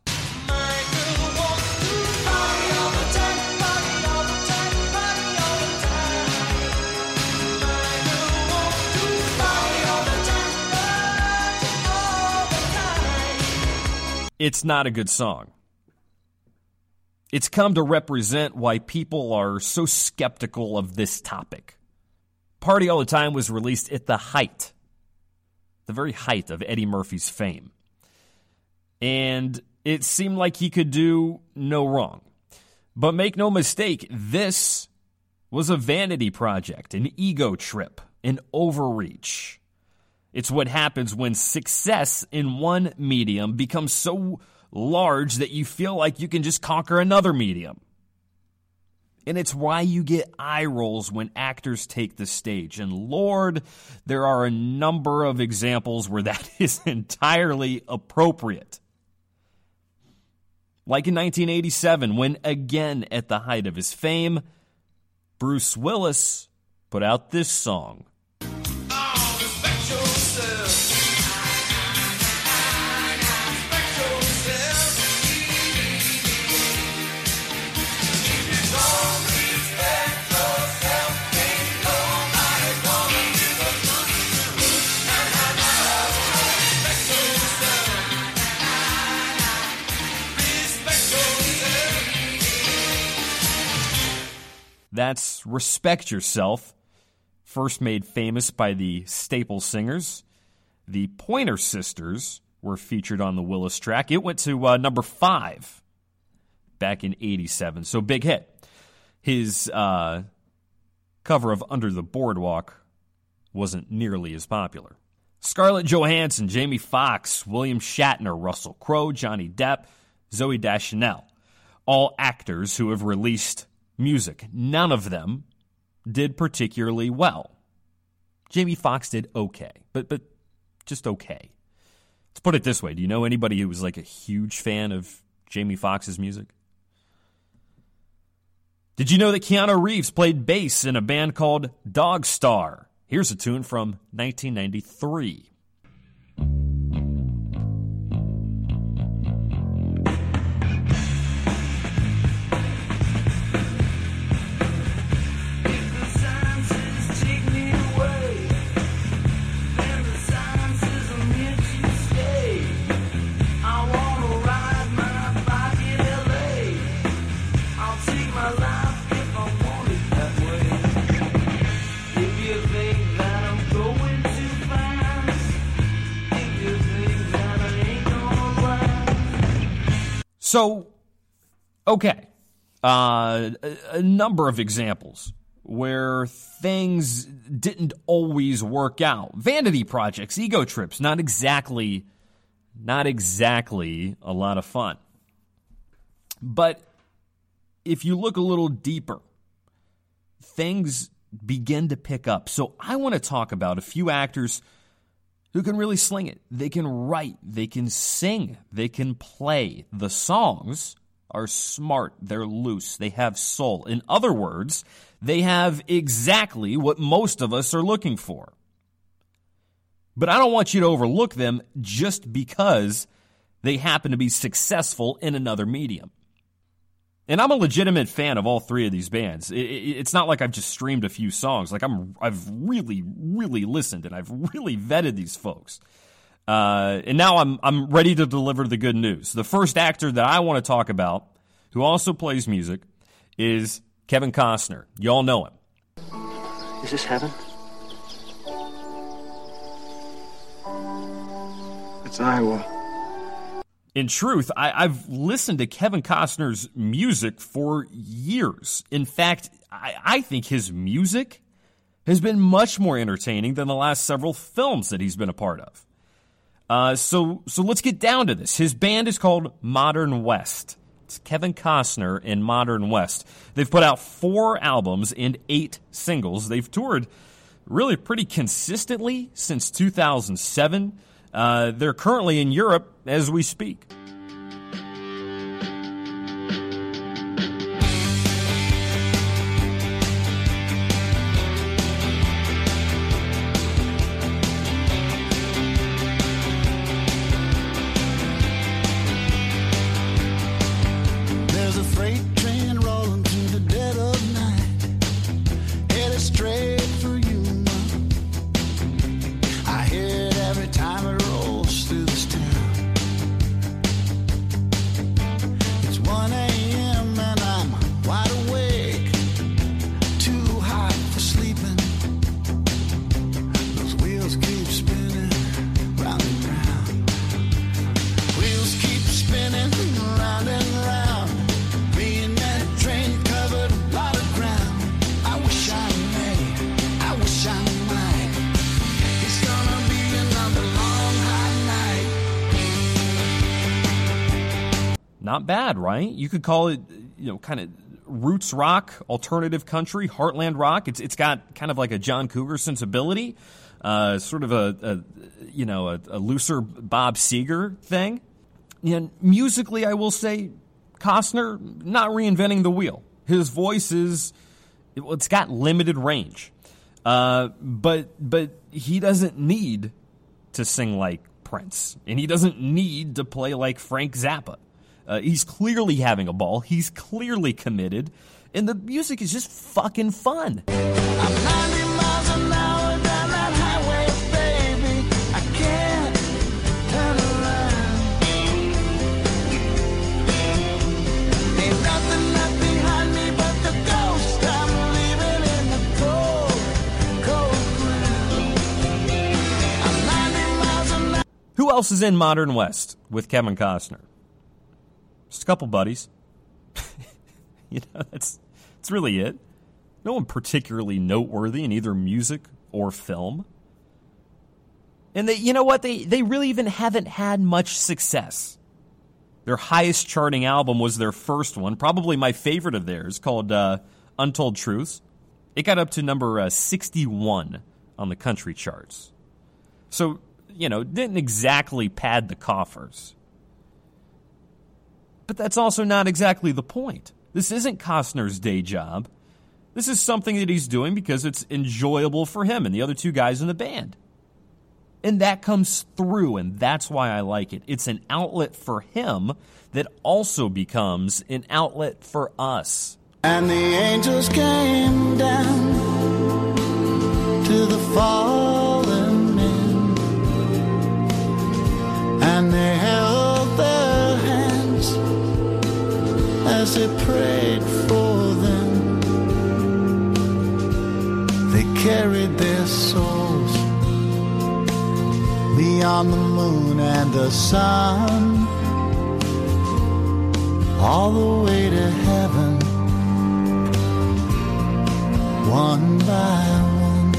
It's not a good song. It's come to represent why people are so skeptical of this topic. Party All the Time was released at the very height of Eddie Murphy's fame. And it seemed like he could do no wrong. But make no mistake, this was a vanity project, an ego trip, an overreach. It's what happens when success in one medium becomes so large that you feel like you can just conquer another medium. And it's why you get eye rolls when actors take the stage. And Lord, there are a number of examples where that is entirely appropriate. Like in 1987, when again at the height of his fame, Bruce Willis put out this song. That's Respect Yourself, first made famous by the Staple Singers. The Pointer Sisters were featured on the Willis track. It went to number 5 back in 87, so big hit. His cover of Under the Boardwalk wasn't nearly as popular. Scarlett Johansson, Jamie Foxx, William Shatner, Russell Crowe, Johnny Depp, Zooey Deschanel, all actors who have released music. None of them did particularly well. Jamie Foxx did okay, but just okay. Let's put it this way. Do you know anybody who was like a huge fan of Jamie Foxx's music? Did you know that Keanu Reeves played bass in a band called Dog Star? Here's a tune from 1993. So, okay, a number of examples where things didn't always work out. Vanity projects, ego trips, not exactly a lot of fun. But if you look a little deeper, things begin to pick up. So I want to talk about a few actors who can really sling it. They can write, they can sing, they can play. The songs are smart, they're loose, they have soul. In other words, they have exactly what most of us are looking for. But I don't want you to overlook them just because they happen to be successful in another medium. And I'm a legitimate fan of all three of these bands. It's not like I've just streamed a few songs. Like I've really, really listened and I've really vetted these folks. And now I'm ready to deliver the good news. The first actor that I want to talk about, who also plays music, is Kevin Costner. Y'all know him. Is this heaven? It's Iowa. In truth, I've listened to Kevin Costner's music for years. In fact, I think his music has been much more entertaining than the last several films that he's been a part of. So let's get down to this. His band is called Modern West. It's Kevin Costner and Modern West. They've put out 4 albums and 8 singles. They've toured really pretty consistently since 2007. They're currently in Europe as we speak. There's a freight train rolling through the dead of night, headed straight for you, Mom. I hear it every time it rolls through this town. It's 1 a.m. and I'm wide awake, too hot for sleeping. Those wheels keep spinning round and round. Wheels keep spinning round and round. Me and that train covered a lot of ground. I wish I may, I wish I might. It's gonna be another long, hot night. Not bad, right? You could call it, kind of roots rock, alternative country, heartland rock. It's got kind of like a John Cougar sensibility, sort of a looser Bob Seger thing. And musically, I will say, Costner not reinventing the wheel. His voice it's got limited range, but he doesn't need to sing like Prince, and he doesn't need to play like Frank Zappa. He's clearly having a ball. He's clearly committed, and the music is just fucking fun. I'm 90 miles an hour down that highway, baby. I can't turn around. Ain't nothing left behind me but the ghost I'm leaving in the cold, cold ground. I'm 90 miles an hour. Who else is in Modern West with Kevin Costner? Just a couple buddies. That's really it. No one particularly noteworthy in either music or film. And they really even haven't had much success. Their highest charting album was their first one, probably my favorite of theirs, called Untold Truths. It got up to number 61 on the country charts. So, didn't exactly pad the coffers. But that's also not exactly the point. This isn't Costner's day job. This is something that he's doing because it's enjoyable for him and the other 2 guys in the band. And that comes through, and that's why I like it. It's an outlet for him that also becomes an outlet for us. And the angels came down to the fallen men, and they held their hands as they prayed for them. They carried their souls beyond the moon and the sun, all the way to heaven, one by one.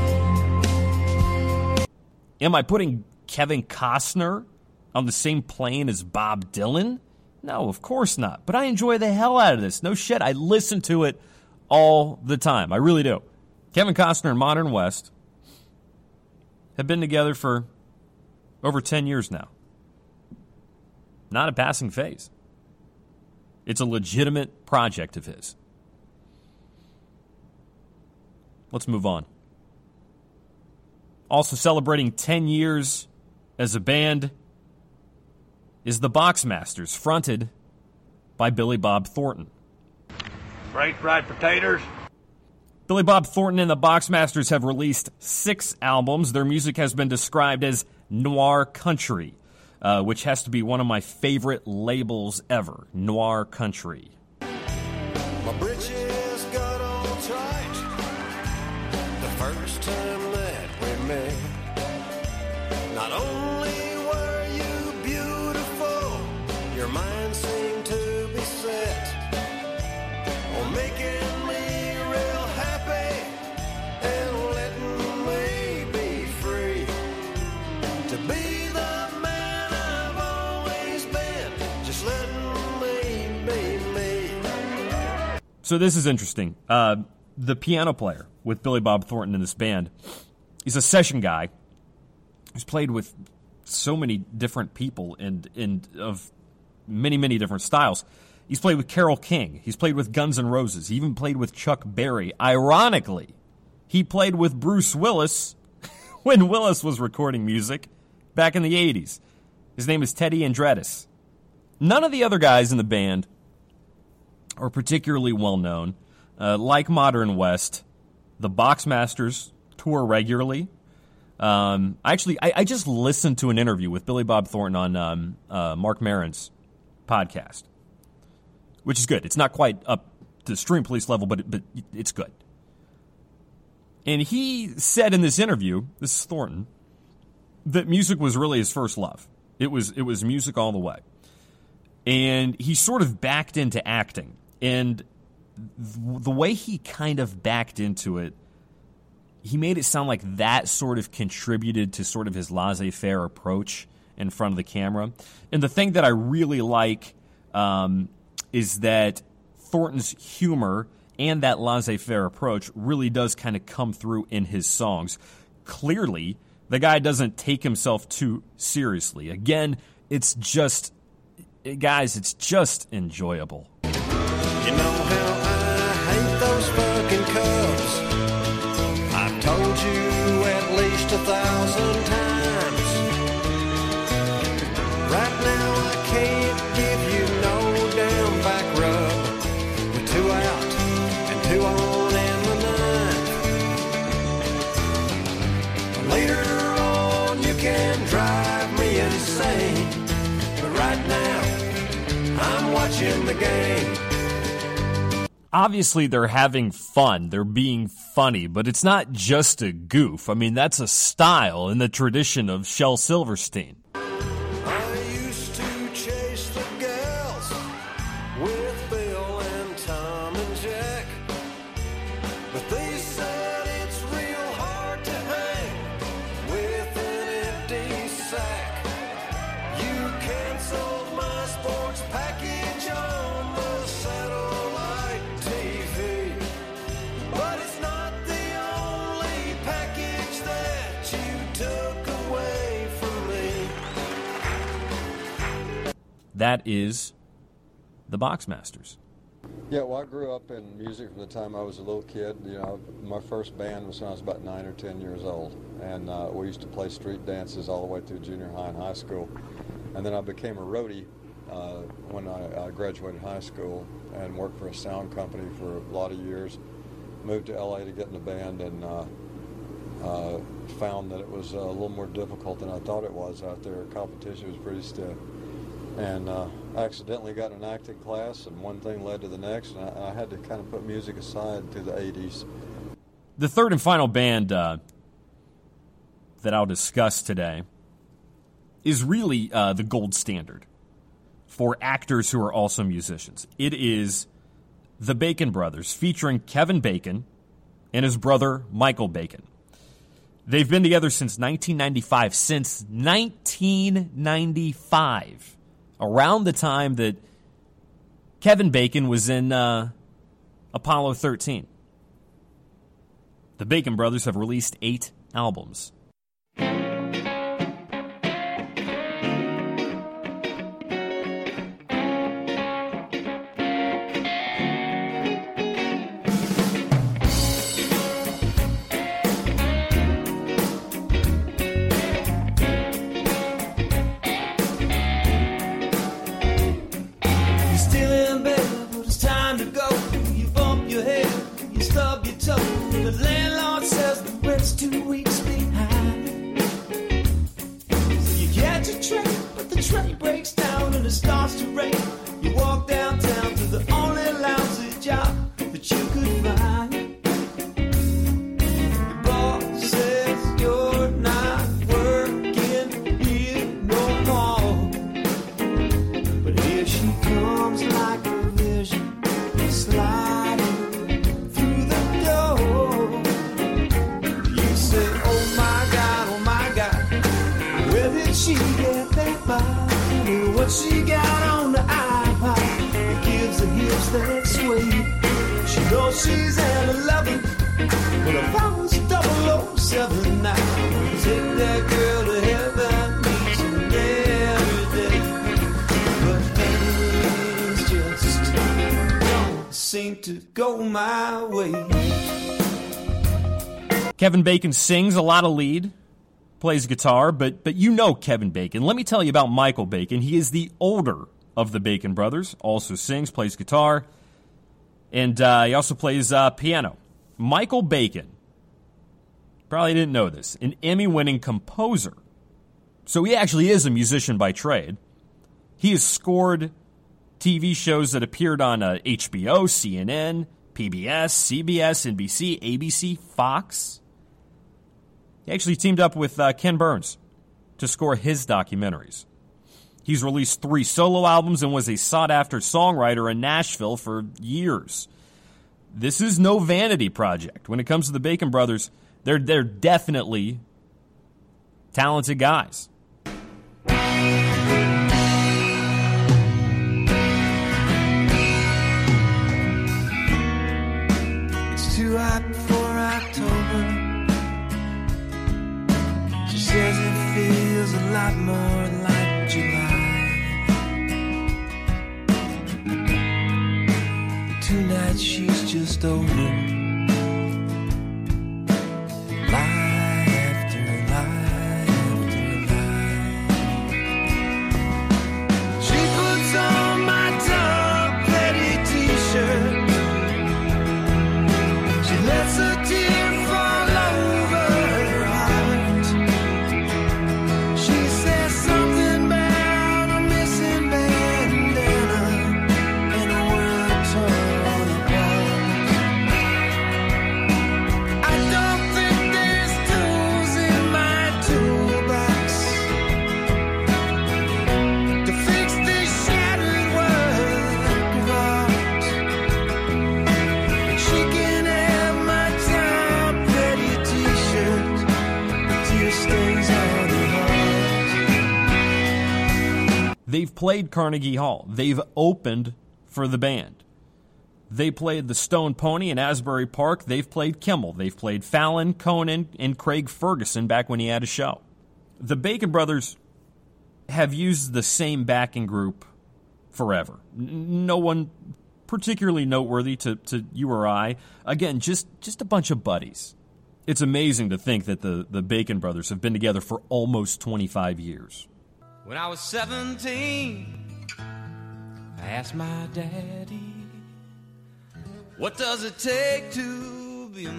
Am I putting Kevin Costner on the same plane as Bob Dylan? No, of course not. But I enjoy the hell out of this. No shit. I listen to it all the time. I really do. Kevin Costner and Modern West have been together for Over 10 years now. Not a passing phase. It's a legitimate project of his. Let's move on. Also celebrating 10 years as a band is the Boxmasters, fronted by Billy Bob Thornton. Fried potatoes. Billy Bob Thornton and the Boxmasters have released 6 albums. Their music has been described as noir country, which has to be one of my favorite labels ever, noir country. My britches got on tight the first time that we met. Not only were you beautiful, your mind seemed to be set on making me real happy and letting me be free to be the man I've always been, just letting me be me. So this is interesting. The piano player with Billy Bob Thornton in this band, he's a session guy who's played with so many different people and of many, many different styles. He's played with Carole King. He's played with Guns N' Roses. He even played with Chuck Berry. Ironically, he played with Bruce Willis when Willis was recording music back in the 80s. His name is Teddy Andretti. None of the other guys in the band are particularly well known. Like Modern West, the Boxmasters tour regularly. I just listened to an interview with Billy Bob Thornton on Mark Maron's podcast, which is good. It's not quite up to Stream Police level, but it's good. And he said in this interview, this is Thornton, that music was really his first love. It was music all the way. And he sort of backed into acting. And the way he kind of backed into it, he made it sound like that sort of contributed to sort of his laissez-faire approach in front of the camera. And the thing that I really like is that Thornton's humor and that laissez-faire approach really does kind of come through in his songs. Clearly, the guy doesn't take himself too seriously. Again, it's just enjoyable. You know how I hate those fucking Cubs. I've told you at least 1,000 times. Right now I can't give you no damn back rub. With 2 out and 2 on in the ninth. Later on you can drive me insane, but right now I'm watching the game. Obviously, they're having fun. They're being funny, but it's not just a goof. I mean, that's a style in the tradition of Shel Silverstein. I used to chase the gals with Bill and Tom and Jack, but they said it's real hard to hang with an empty sack. You canceled my sports package on the satellite TV, but it's not the only package that you took away from me. That is the Boxmasters. Yeah, well, I grew up in music from the time I was a little kid. You know, my first band was when I was about 9 or 10 years old, and we used to play street dances all the way through junior high and high school. And then I became a roadie when I graduated high school and worked for a sound company for a lot of years. Moved to LA to get in the band and found that it was a little more difficult than I thought it was out there. Competition was pretty stiff. And I accidentally got an acting class, and one thing led to the next, and I had to kind of put music aside through the 80s. The third and final band that I'll discuss today is really the gold standard for actors who are also musicians. It is the Bacon Brothers, featuring Kevin Bacon and his brother Michael Bacon. They've been together since 1995. Since 1995. Around the time that Kevin Bacon was in Apollo 13. The Bacon Brothers have released 8 albums. still in bed, but it's time to go. You bump your head, you stub your toe. The landlord says the rent's 2 weeks behind. So you catch a train, but the train breaks down and it starts to rain. You walk downtown to the only lousy job that you could find. The boss says you're not working here no more. But here she comes like a vision, sliding through the door. You say, oh my God, where did she get that body? What she got on the iPod? It gives the hips that sway. She knows she's at 11, but if I was 007 now, take that girl to heaven each and every day. But things just don't seem to go my way. Kevin Bacon sings a lot of lead, plays guitar, but you know Kevin Bacon. Let me tell you about Michael Bacon. He is the older of the Bacon brothers, also sings, plays guitar, and he also plays piano. Michael Bacon, probably didn't know this, an Emmy-winning composer. So he actually is a musician by trade. He has scored TV shows that appeared on HBO, CNN, PBS, CBS, NBC, ABC, Fox. He actually teamed up with Ken Burns to score his documentaries. He's released 3 solo albums and was a sought-after songwriter in Nashville for years. This is no vanity project. When it comes to the Bacon brothers, they're definitely talented guys. It's too hot for October. She says it feels a lot more like July. Tonight she's just over. Lie after lie after lie. She puts on my Tom Petty t-shirt. She lets a tear fall over her heart. She says something about a missing bandana and a world torn apart. I don't think there's tools in my toolbox to fix this shattered work of art. She can have my Tom Petty t-shirt, the tear stains on her heart. They've played Carnegie Hall. They've opened for the band. They played the Stone Pony in Asbury Park. They've played Kimmel. They've played Fallon, Conan, and Craig Ferguson back when he had a show. The Bacon brothers have used the same backing group forever. No one particularly noteworthy to you or I. Again, just a bunch of buddies. It's amazing to think that the Bacon brothers have been together for almost 25 years. When I was 17, I asked my daddy, what does it take to be a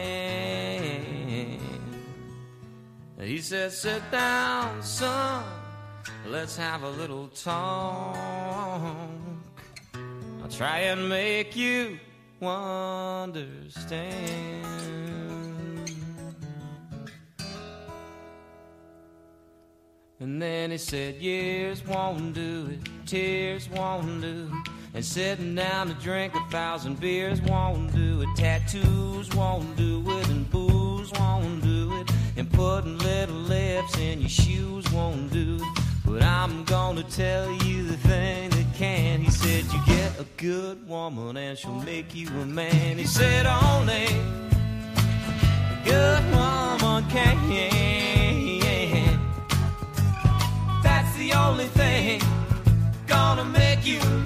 man? He said, sit down, son, let's have a little talk. I'll try and make you understand. And then he said, years won't do it, tears won't do it, and sitting down to drink 1,000 beers won't do it, tattoos won't do it, and booze won't do it, and putting little lips in your shoes won't do it, but I'm gonna tell you the thing that can. He said, you get a good woman and she'll make you a man. He said, only a good woman can. That's the only thing gonna make you a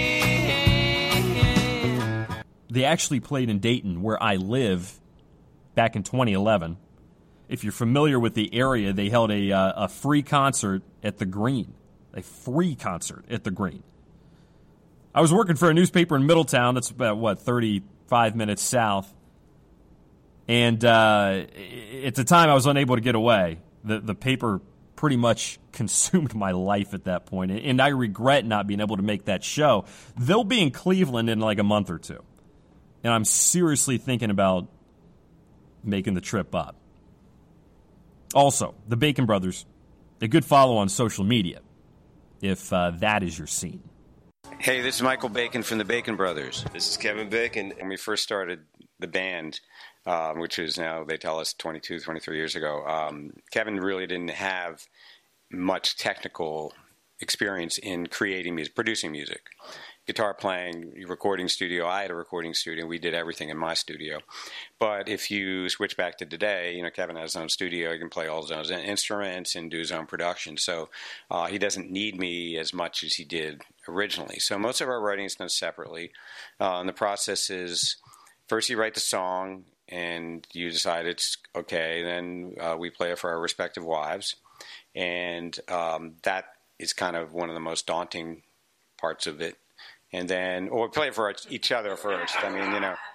man. They actually played in Dayton, where I live, back in 2011. If you're familiar with the area, they held a free concert at the Green. A free concert at the Green. I was working for a newspaper in Middletown. That's about, 35 minutes south. And at the time, I was unable to get away. The paper pretty much consumed my life at that point, and I regret not being able to make that show. They'll be in Cleveland in like a month or two, and I'm seriously thinking about making the trip up. Also, the Bacon Brothers, a good follow on social media, if that is your scene. Hey, this is Michael Bacon from the Bacon Brothers. This is Kevin Bacon. When we first started the band, which is now, they tell us, 22, 23 years ago, Kevin really didn't have much technical experience in creating music, producing music. Guitar playing, recording studio. I had a recording studio. We did everything in my studio. But if you switch back to today, Kevin has his own studio. He can play all his own instruments and do his own production. So he doesn't need me as much as he did originally. So most of our writing is done separately. And the process is, first you write the song, and you decide it's okay. Then we play it for our respective wives. And that is kind of one of the most daunting parts of it. And then, or play it for each other first. I mean,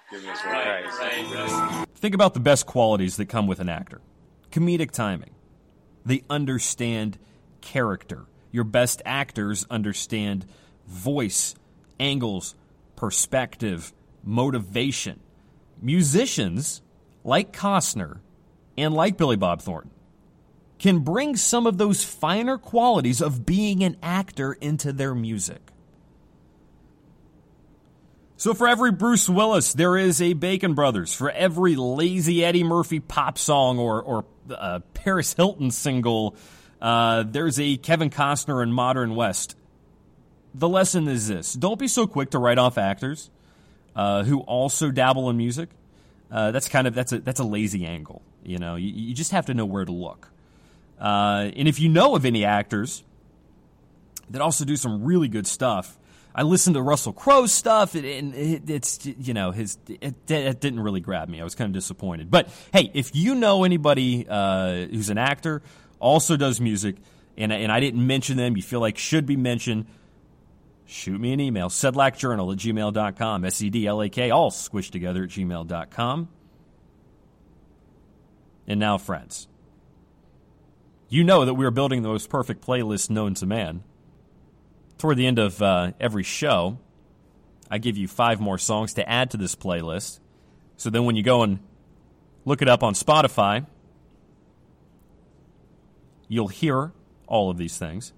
right. Think about the best qualities that come with an actor. Comedic timing. They understand character. Your best actors understand voice, angles, perspective, motivation. Musicians, like Costner and like Billy Bob Thornton, can bring some of those finer qualities of being an actor into their music. So for every Bruce Willis, there is a Bacon Brothers. For every lazy Eddie Murphy pop song or Paris Hilton single, there's a Kevin Costner and Modern West. The lesson is this: don't be so quick to write off actors who also dabble in music. That's a lazy angle. You just have to know where to look. And if you know of any actors that also do some really good stuff, I listened to Russell Crowe's stuff, and it didn't really grab me. I was kind of disappointed. But hey, if you know anybody who's an actor, also does music, and I didn't mention them, you feel like should be mentioned, shoot me an email, sedlakjournal@gmail.com, SEDLAK, all squished together at gmail.com. And now, friends, you know that we are building the most perfect playlist known to man. Toward the end of every show, I give you 5 more songs to add to this playlist. So then when you go and look it up on Spotify, you'll hear all of these things.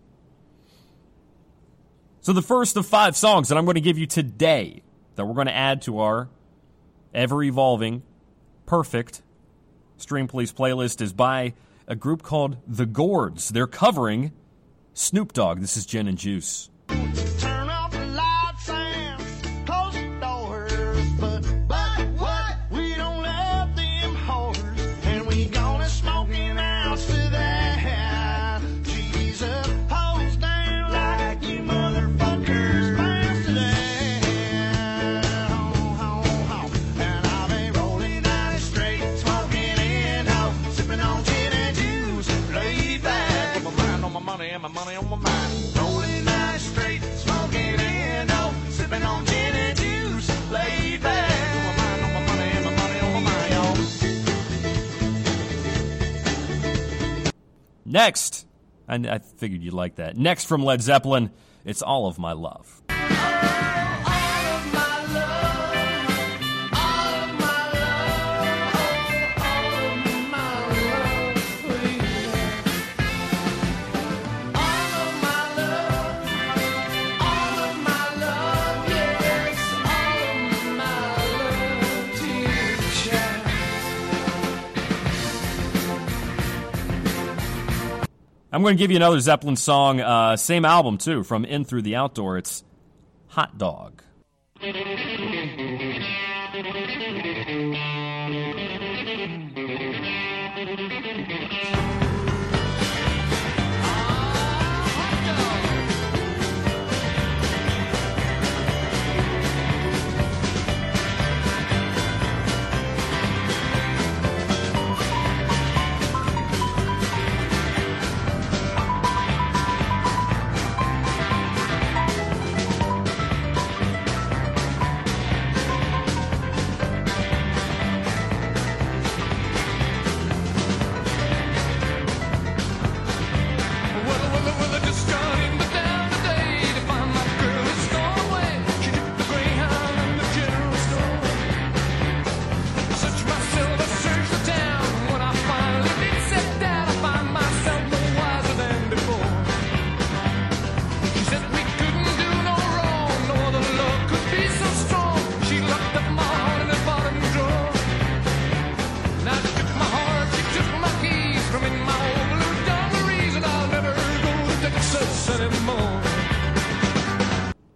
So the first of 5 songs that I'm going to give you today that we're going to add to our ever-evolving, perfect Stream Police playlist is by a group called The Gourds. They're covering Snoop Dogg. This is Gin and Juice. Turn off the lights and close the doors, but what? We don't love them whores, and we gonna smoking out to that. Jesus, hose down like you motherfuckers bounce to that. And I've been rolling down the street, smoking in ho, sipping on gin and juice, laid back, with my mind on my money and my money on my mind. Rolling down the street, smoking in ho, sipping on gin and juice, laid back, with my mind on my money and my money on my mind, Next, I figured you'd like that. Next from Led Zeppelin, it's All of My Love. I'm going to give you another Zeppelin song, same album too, from In Through the Outdoor. It's Hot Dog.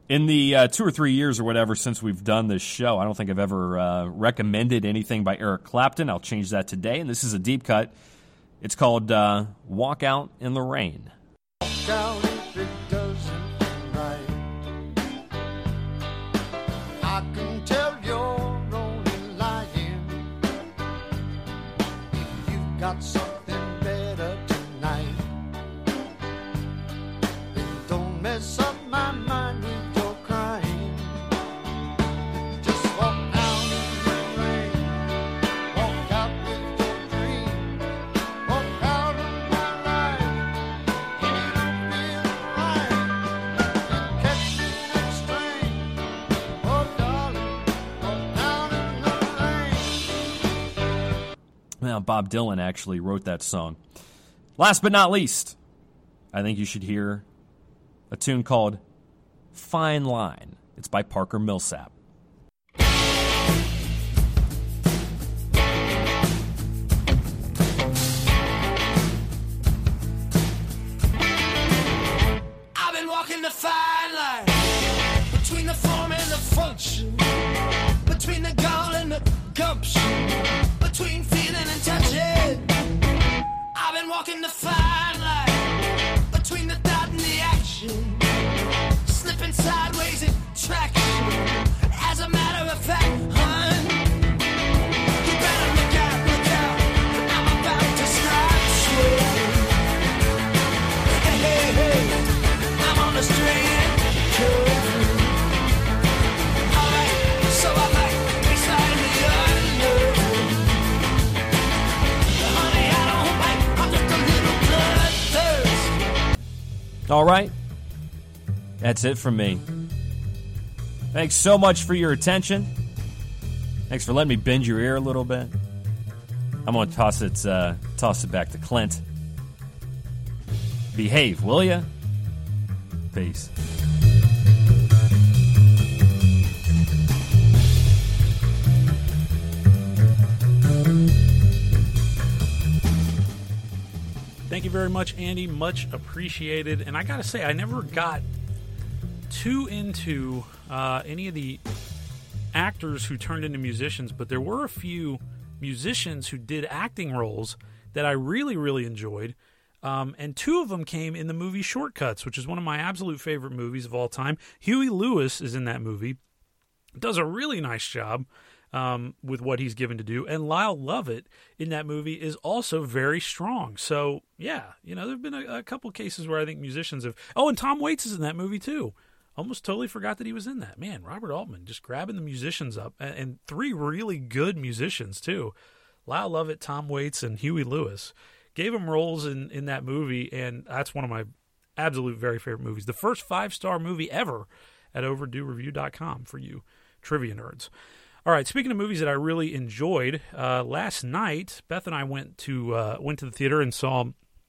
In the 2 or 3 years or whatever since we've done this show, I don't think I've ever recommended anything by Eric Clapton. I'll change that today, and this is a deep cut. It's called Walk Out in the Rain. Walk out if it doesn't feel right. I can tell you're only lying. If you've got something better tonight, then don't mess up my mind with your crying. Just walk out in the rain. Walk out with your dream. Walk out of my life. It don't feel right. And catch the next train. Oh, darling, walk out in the rain. Well, Bob Dylan actually wrote that song. Last but not least, I think you should hear a tune called Fine Line. It's by Parker Millsap. I've been walking the fine line between the form and the function, between the gall and the gumption, between feeling and touching. I've been walking the fine line between the thought and the action, slipping sideways in traction. As a matter of fact, hun, you better look out, I'm about to start sweating. Hey, hey, I'm on the straight curve. Alright, so I might be slightly unnerved. Honey, I don't bite, I'm just a little bloodthirst. All right. That's it from me. Thanks so much for your attention. Thanks for letting me bend your ear a little bit. I'm going to toss it back to Clint. Behave, will ya? Peace. Thank you very much, Andy. Much appreciated. And I got to say, I never got too into any of the actors who turned into musicians, but there were a few musicians who did acting roles that I really, really enjoyed. And two of them came in the movie Shortcuts, which is one of my absolute favorite movies of all time. Huey Lewis is in that movie. Does a really nice job with what he's given to do. And Lyle Lovett in that movie is also very strong. So, yeah, you know, there have been a couple cases where I think musicians have... Oh, and Tom Waits is in that movie, too. Almost totally forgot that he was in that. Man, Robert Altman just grabbing the musicians up. And three really good musicians, too. Lyle Lovett, Tom Waits, and Huey Lewis. Gave him roles in that movie, and that's one of my absolute very favorite movies. The first 5-star movie ever at overduereview.com for you trivia nerds. All right, speaking of movies that I really enjoyed, last night Beth and I went to the theater and saw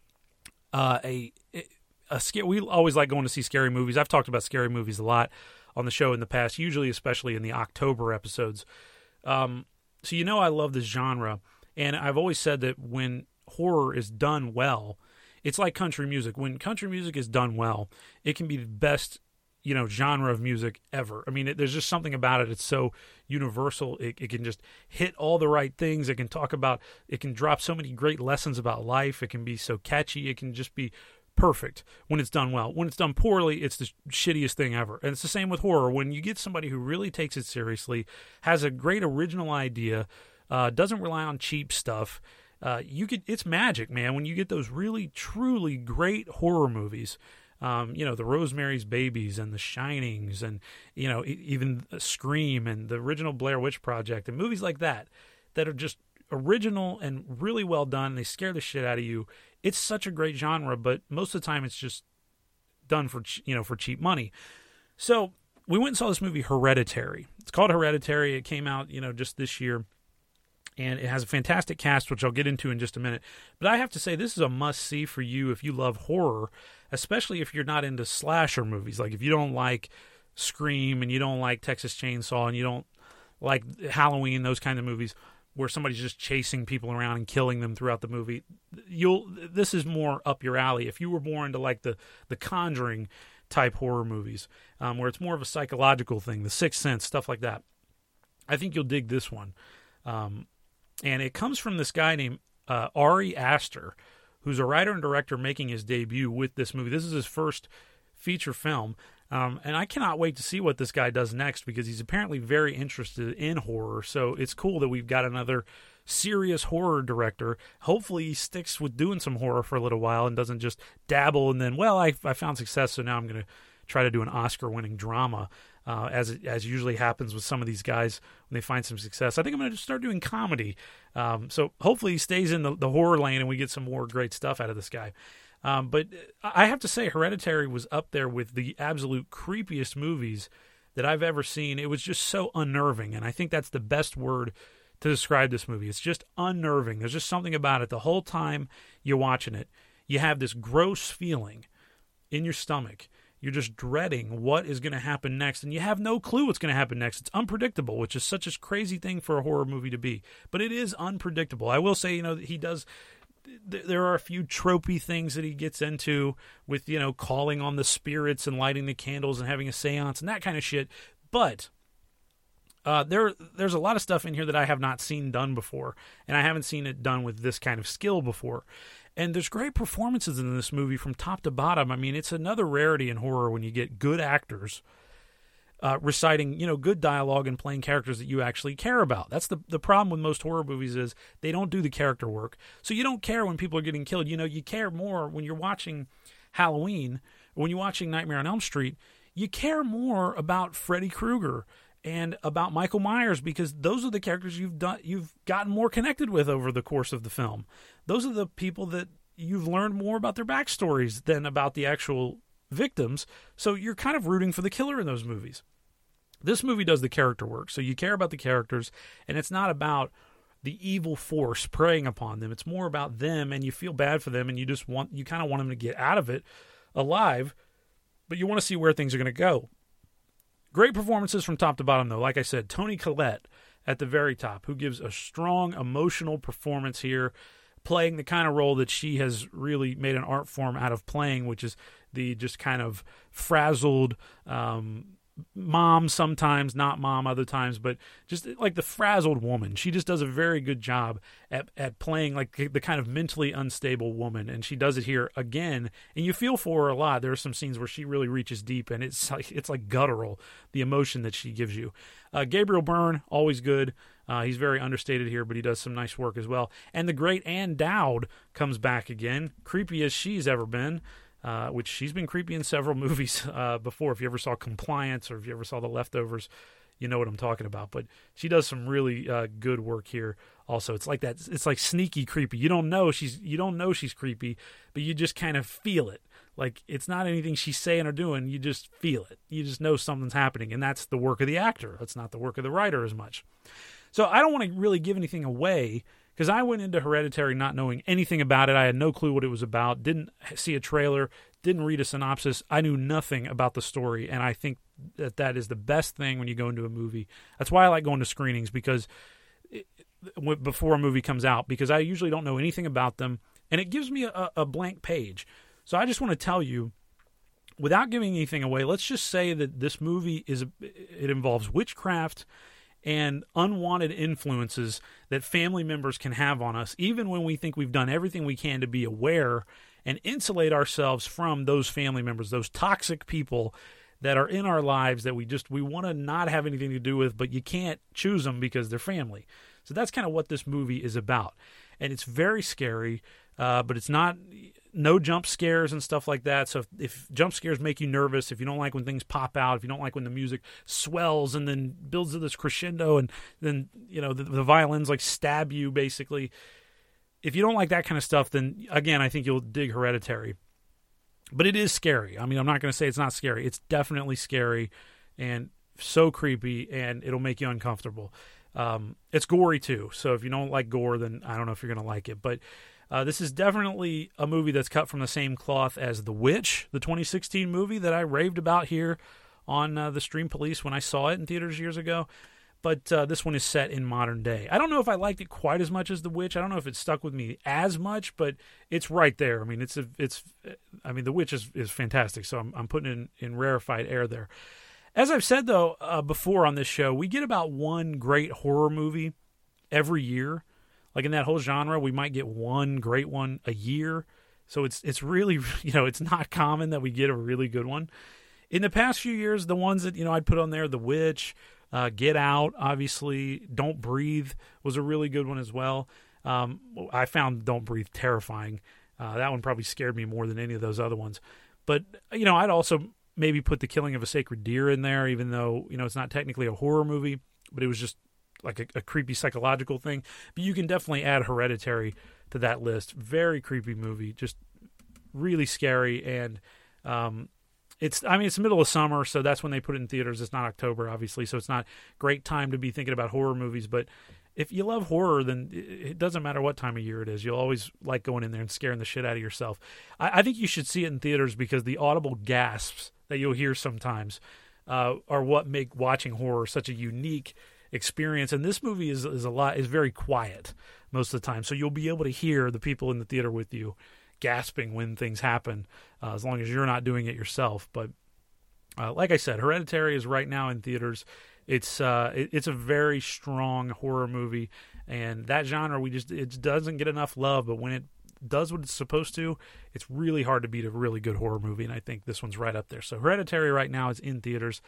a scary. We always like going to see scary movies. I've talked about scary movies a lot on the show in the past, usually especially in the October episodes. So you know I love this genre, and I've always said that when horror is done well, it's like country music. When country music is done well, it can be the best, you know, genre of music ever. I mean, there's just something about it. It's so universal. It can just hit all the right things. It can drop so many great lessons about life. It can be so catchy. It can just be perfect when it's done well. When it's done poorly, it's the shittiest thing ever. And it's the same with horror. When you get somebody who really takes it seriously, has a great original idea, doesn't rely on cheap stuff, it's magic, man. When you get those really, truly great horror movies, you know, the Rosemary's Babies and the Shinings and, you know, even Scream and the original Blair Witch Project and movies like that are just original and really well done. They scare the shit out of you. It's such a great genre, but most of the time it's just done for cheap money. So we went and saw this movie Hereditary. It's called Hereditary. It came out, you know, just this year. And it has a fantastic cast, which I'll get into in just a minute. But I have to say, this is a must-see for you if you love horror, especially if you're not into slasher movies. Like if you don't like Scream and you don't like Texas Chainsaw and you don't like Halloween, those kind of movies where somebody's just chasing people around and killing them throughout the movie, this is more up your alley. If you were more into like the Conjuring type horror movies, where it's more of a psychological thing, The Sixth Sense, stuff like that. I think you'll dig this one. And it comes from this guy named Ari Aster, who's a writer and director making his debut with this movie. This is his first feature film. And I cannot wait to see what this guy does next, because he's apparently very interested in horror. So it's cool that we've got another serious horror director. Hopefully he sticks with doing some horror for a little while and doesn't just dabble and then, well, I found success, so now I'm going to try to do an Oscar-winning drama, as usually happens with some of these guys when they find some success. I think I'm going to start doing comedy. So hopefully he stays in the horror lane and we get some more great stuff out of this guy. But I have to say, Hereditary was up there with the absolute creepiest movies that I've ever seen. It was just so unnerving, and I think that's the best word to describe this movie. It's just unnerving. There's just something about it. The whole time you're watching it, you have this gross feeling in your stomach. You're just dreading what is going to happen next, and you have no clue what's going to happen next. It's unpredictable, which is such a crazy thing for a horror movie to be. But it is unpredictable. I will say, he does... There are a few tropey things that he gets into with, calling on the spirits and lighting the candles and having a seance and that kind of shit. But there's a lot of stuff in here that I have not seen done before, and I haven't seen it done with this kind of skill before. And there's great performances in this movie from top to bottom. I mean, it's another rarity in horror when you get good actors reciting, good dialogue and playing characters that you actually care about. That's the problem with most horror movies, is they don't do the character work. So you don't care when people are getting killed. You care more when you're watching Halloween, or when you're watching Nightmare on Elm Street. You care more about Freddy Krueger and about Michael Myers, because those are the characters you've gotten more connected with over the course of the film. Those are the people that you've learned more about their backstories than about the actual victims. So you're kind of rooting for the killer in those movies. This movie does the character work, so you care about the characters, and it's not about the evil force preying upon them. It's more about them, and you feel bad for them, and you kind of want them to get out of it alive, but you want to see where things are going to go. Great performances from top to bottom, though. Like I said, Toni Collette at the very top, who gives a strong emotional performance here, playing the kind of role that she has really made an art form out of playing, which is the just kind of frazzled mom sometimes, not mom other times, but just like the frazzled woman. She just does a very good job at playing like the kind of mentally unstable woman, and she does it here again, and you feel for her a lot. There are some scenes where she really reaches deep, and it's like guttural, the emotion that she gives you. Gabriel Byrne, always good. He's very understated here, but he does some nice work as well. And the great Ann Dowd comes back again, creepy as she's ever been. Which she's been creepy in several movies before. If you ever saw Compliance, or if you ever saw The Leftovers, you know what I'm talking about. But she does some really good work here. Also, it's like that. It's like sneaky creepy. You don't know she's creepy, but you just kind of feel it. Like, it's not anything she's saying or doing. You just feel it. You just know something's happening, and that's the work of the actor. That's not the work of the writer as much. So I don't want to really give anything away, because I went into Hereditary not knowing anything about it. I had no clue what it was about, didn't see a trailer, didn't read a synopsis. I knew nothing about the story, and I think that is the best thing when you go into a movie. That's why I like going to screenings, because before a movie comes out, because I usually don't know anything about them, and it gives me a blank page. So I just want to tell you, without giving anything away, let's just say that this movie it involves witchcraft and unwanted influences that family members can have on us, even when we think we've done everything we can to be aware and insulate ourselves from those family members, those toxic people that are in our lives that we want to not have anything to do with, but you can't choose them because they're family. So that's kind of what this movie is about. And it's very scary, but it's no jump scares and stuff like that. So if jump scares make you nervous, if you don't like when things pop out, if you don't like when the music swells and then builds to this crescendo and then, the violins like stab you basically. If you don't like that kind of stuff, then again, I think you'll dig Hereditary. But it is scary. I mean, I'm not going to say it's not scary. It's definitely scary and so creepy, and it'll make you uncomfortable. It's gory too. So if you don't like gore, then I don't know if you're going to like it. But this is definitely a movie that's cut from the same cloth as The Witch, the 2016 movie that I raved about here on the Stream Police when I saw it in theaters years ago. but this one is set in modern day. I don't know if I liked it quite as much as The Witch. I don't know if it stuck with me as much, but it's right there. I mean, The Witch is fantastic, so I'm putting it in rarefied air there. As I've said, though, before on this show, we get about one great horror movie every year. Like in that whole genre, we might get one great one a year. So it's really, it's not common that we get a really good one. In the past few years, the ones that, I'd put on there, The Witch, Get Out, obviously, Don't Breathe was a really good one as well. I found Don't Breathe terrifying. That one probably scared me more than any of those other ones. But, I'd also maybe put The Killing of a Sacred Deer in there, even though, it's not technically a horror movie, but it was just like a creepy psychological thing. But you can definitely add Hereditary to that list. Very creepy movie, just really scary. And it's the middle of summer, so that's when they put it in theaters. It's not October, obviously, so it's not a great time to be thinking about horror movies. But if you love horror, then it doesn't matter what time of year it is. You'll always like going in there and scaring the shit out of yourself. I think you should see it in theaters because the audible gasps that you'll hear sometimes are what make watching horror such a unique experience. And this movie is very quiet most of the time, so you'll be able to hear the people in the theater with you gasping when things happen, as long as you're not doing it yourself. But like I said, Hereditary is right now in theaters. It's a very strong horror movie, and that genre it doesn't get enough love. But when it does what it's supposed to, it's really hard to beat a really good horror movie, and I think this one's right up there. So Hereditary right now is in theaters.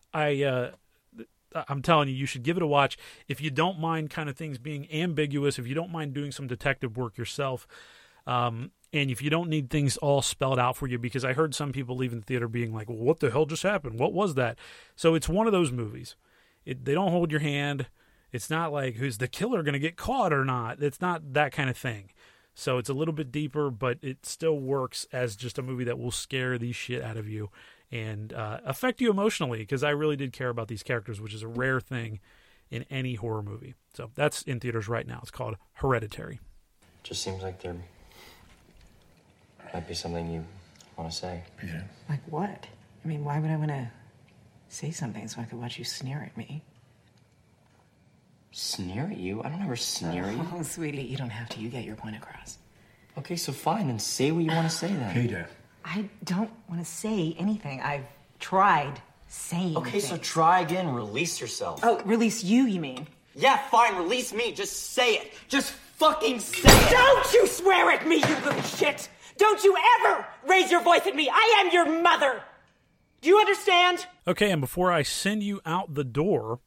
I'm telling you should give it a watch if you don't mind kind of things being ambiguous, if you don't mind doing some detective work yourself. And if you don't need things all spelled out for you, because I heard some people leaving the theater being like, well, what the hell just happened? What was that? So it's one of those movies. They don't hold your hand. It's not like, who's the killer going to get caught or not? It's not that kind of thing. So it's a little bit deeper, but it still works as just a movie that will scare the shit out of you and affect you emotionally, because I really did care about these characters, which is a rare thing in any horror movie. So that's in theaters right now. It's called Hereditary. Just seems like there might be something you want to say. Yeah. Like what? I mean, why would I want to say something so I could watch you sneer at me? Sneer at you? I don't ever sneer at you. Oh, sweetie, you don't have to. You get your point across. Okay, so fine, then say what you want to say then. Peter. I don't want to say anything. I've tried saying Okay, so things. try again. Release yourself. Oh, release you mean? Yeah, fine, release me. Just say it. Just fucking say it. Don't you swear at me, you little shit! Don't you ever raise your voice at me! I am your mother! Do you understand? Okay, and before I send you out the door,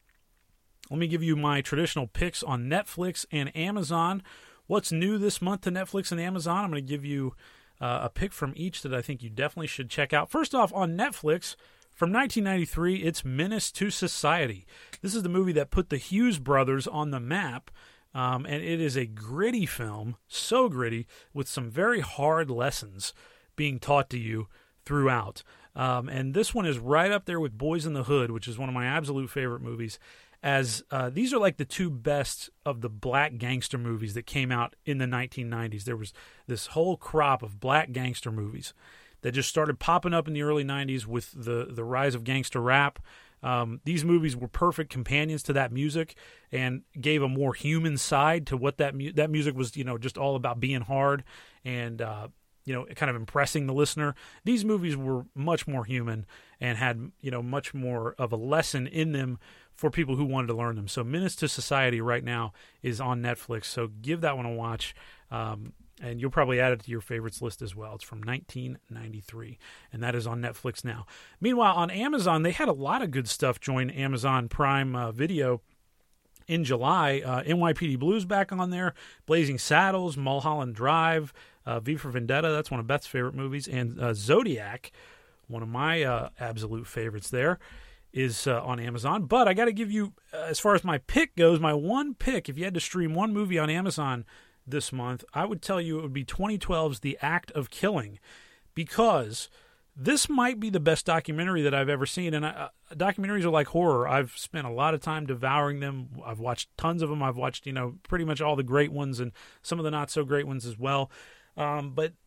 let me give you my traditional picks on Netflix and Amazon. What's new this month to Netflix and Amazon? I'm going to give you a pick from each that I think you definitely should check out. First off, on Netflix, from 1993, it's Menace to Society. This is the movie that put the Hughes brothers on the map. And it is a gritty film, so gritty, with some very hard lessons being taught to you throughout. And this one is right up there with Boys in the Hood, which is one of my absolute favorite movies, as these are like the two best of the black gangster movies that came out in the 1990s. There was this whole crop of black gangster movies that just started popping up in the early 90s with the rise of gangster rap. These movies were perfect companions to that music and gave a more human side to what that music was, just all about being hard and, kind of impressing the listener. These movies were much more human and had, much more of a lesson in them for people who wanted to learn them. So Menace to Society right now is on Netflix. So give that one a watch. And you'll probably add it to your favorites list as well. It's from 1993, and that is on Netflix now. Meanwhile, on Amazon, they had a lot of good stuff join Amazon Prime Video in July. NYPD Blues back on there, Blazing Saddles, Mulholland Drive, V for Vendetta, that's one of Beth's favorite movies, and Zodiac, one of my absolute favorites there, is on Amazon. But I got to give you, as far as my pick goes, my one pick, if you had to stream one movie on Amazon this month, I would tell you it would be 2012's The Act of Killing, because this might be the best documentary that I've ever seen. And documentaries are like horror. I've spent a lot of time devouring them. I've watched tons of them. I've watched, pretty much all the great ones and some of the not so great ones as well. But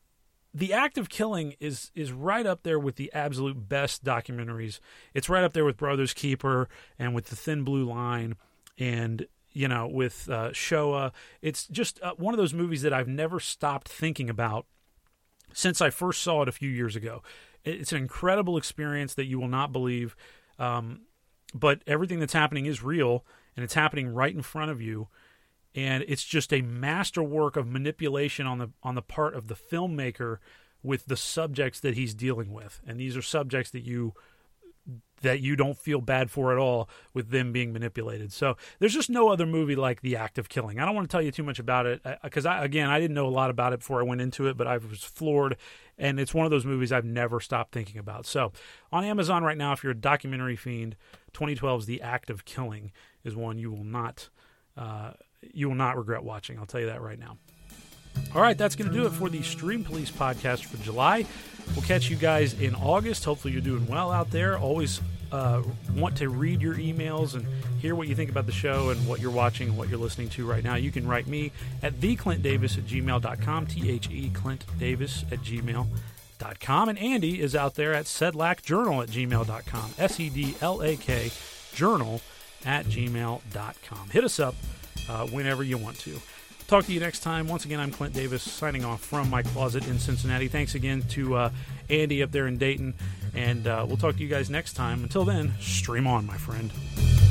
The Act of Killing is right up there with the absolute best documentaries. It's right up there with Brothers Keeper and with The Thin Blue Line and, with Shoah. It's just one of those movies that I've never stopped thinking about since I first saw it a few years ago. It's an incredible experience that you will not believe, but everything that's happening is real, and it's happening right in front of you. And it's just a masterwork of manipulation on the part of the filmmaker with the subjects that he's dealing with. And these are subjects that you don't feel bad for at all with them being manipulated. So there's just no other movie like The Act of Killing. I don't want to tell you too much about it because, I didn't know a lot about it before I went into it, but I was floored. And it's one of those movies I've never stopped thinking about. So on Amazon right now, if you're a documentary fiend, 2012's The Act of Killing is one you will not regret watching. I'll tell you that right now. All right, that's going to do it for the Stream Police podcast for July. We'll catch you guys in August. Hopefully you're doing well out there. Always want to read your emails and hear what you think about the show and what you're watching and what you're listening to right now. You can write me at theclintdavis@gmail.com, theclintdavis@gmail.com. And Andy is out there at sedlakjournal@gmail.com, SEDLAK journal@gmail.com. Hit us up whenever you want to. Talk to you next time. Once again, I'm Clint Davis signing off from my closet in Cincinnati. Thanks again to Andy up there in Dayton, and we'll talk to you guys next time. Until then, stream on, my friend.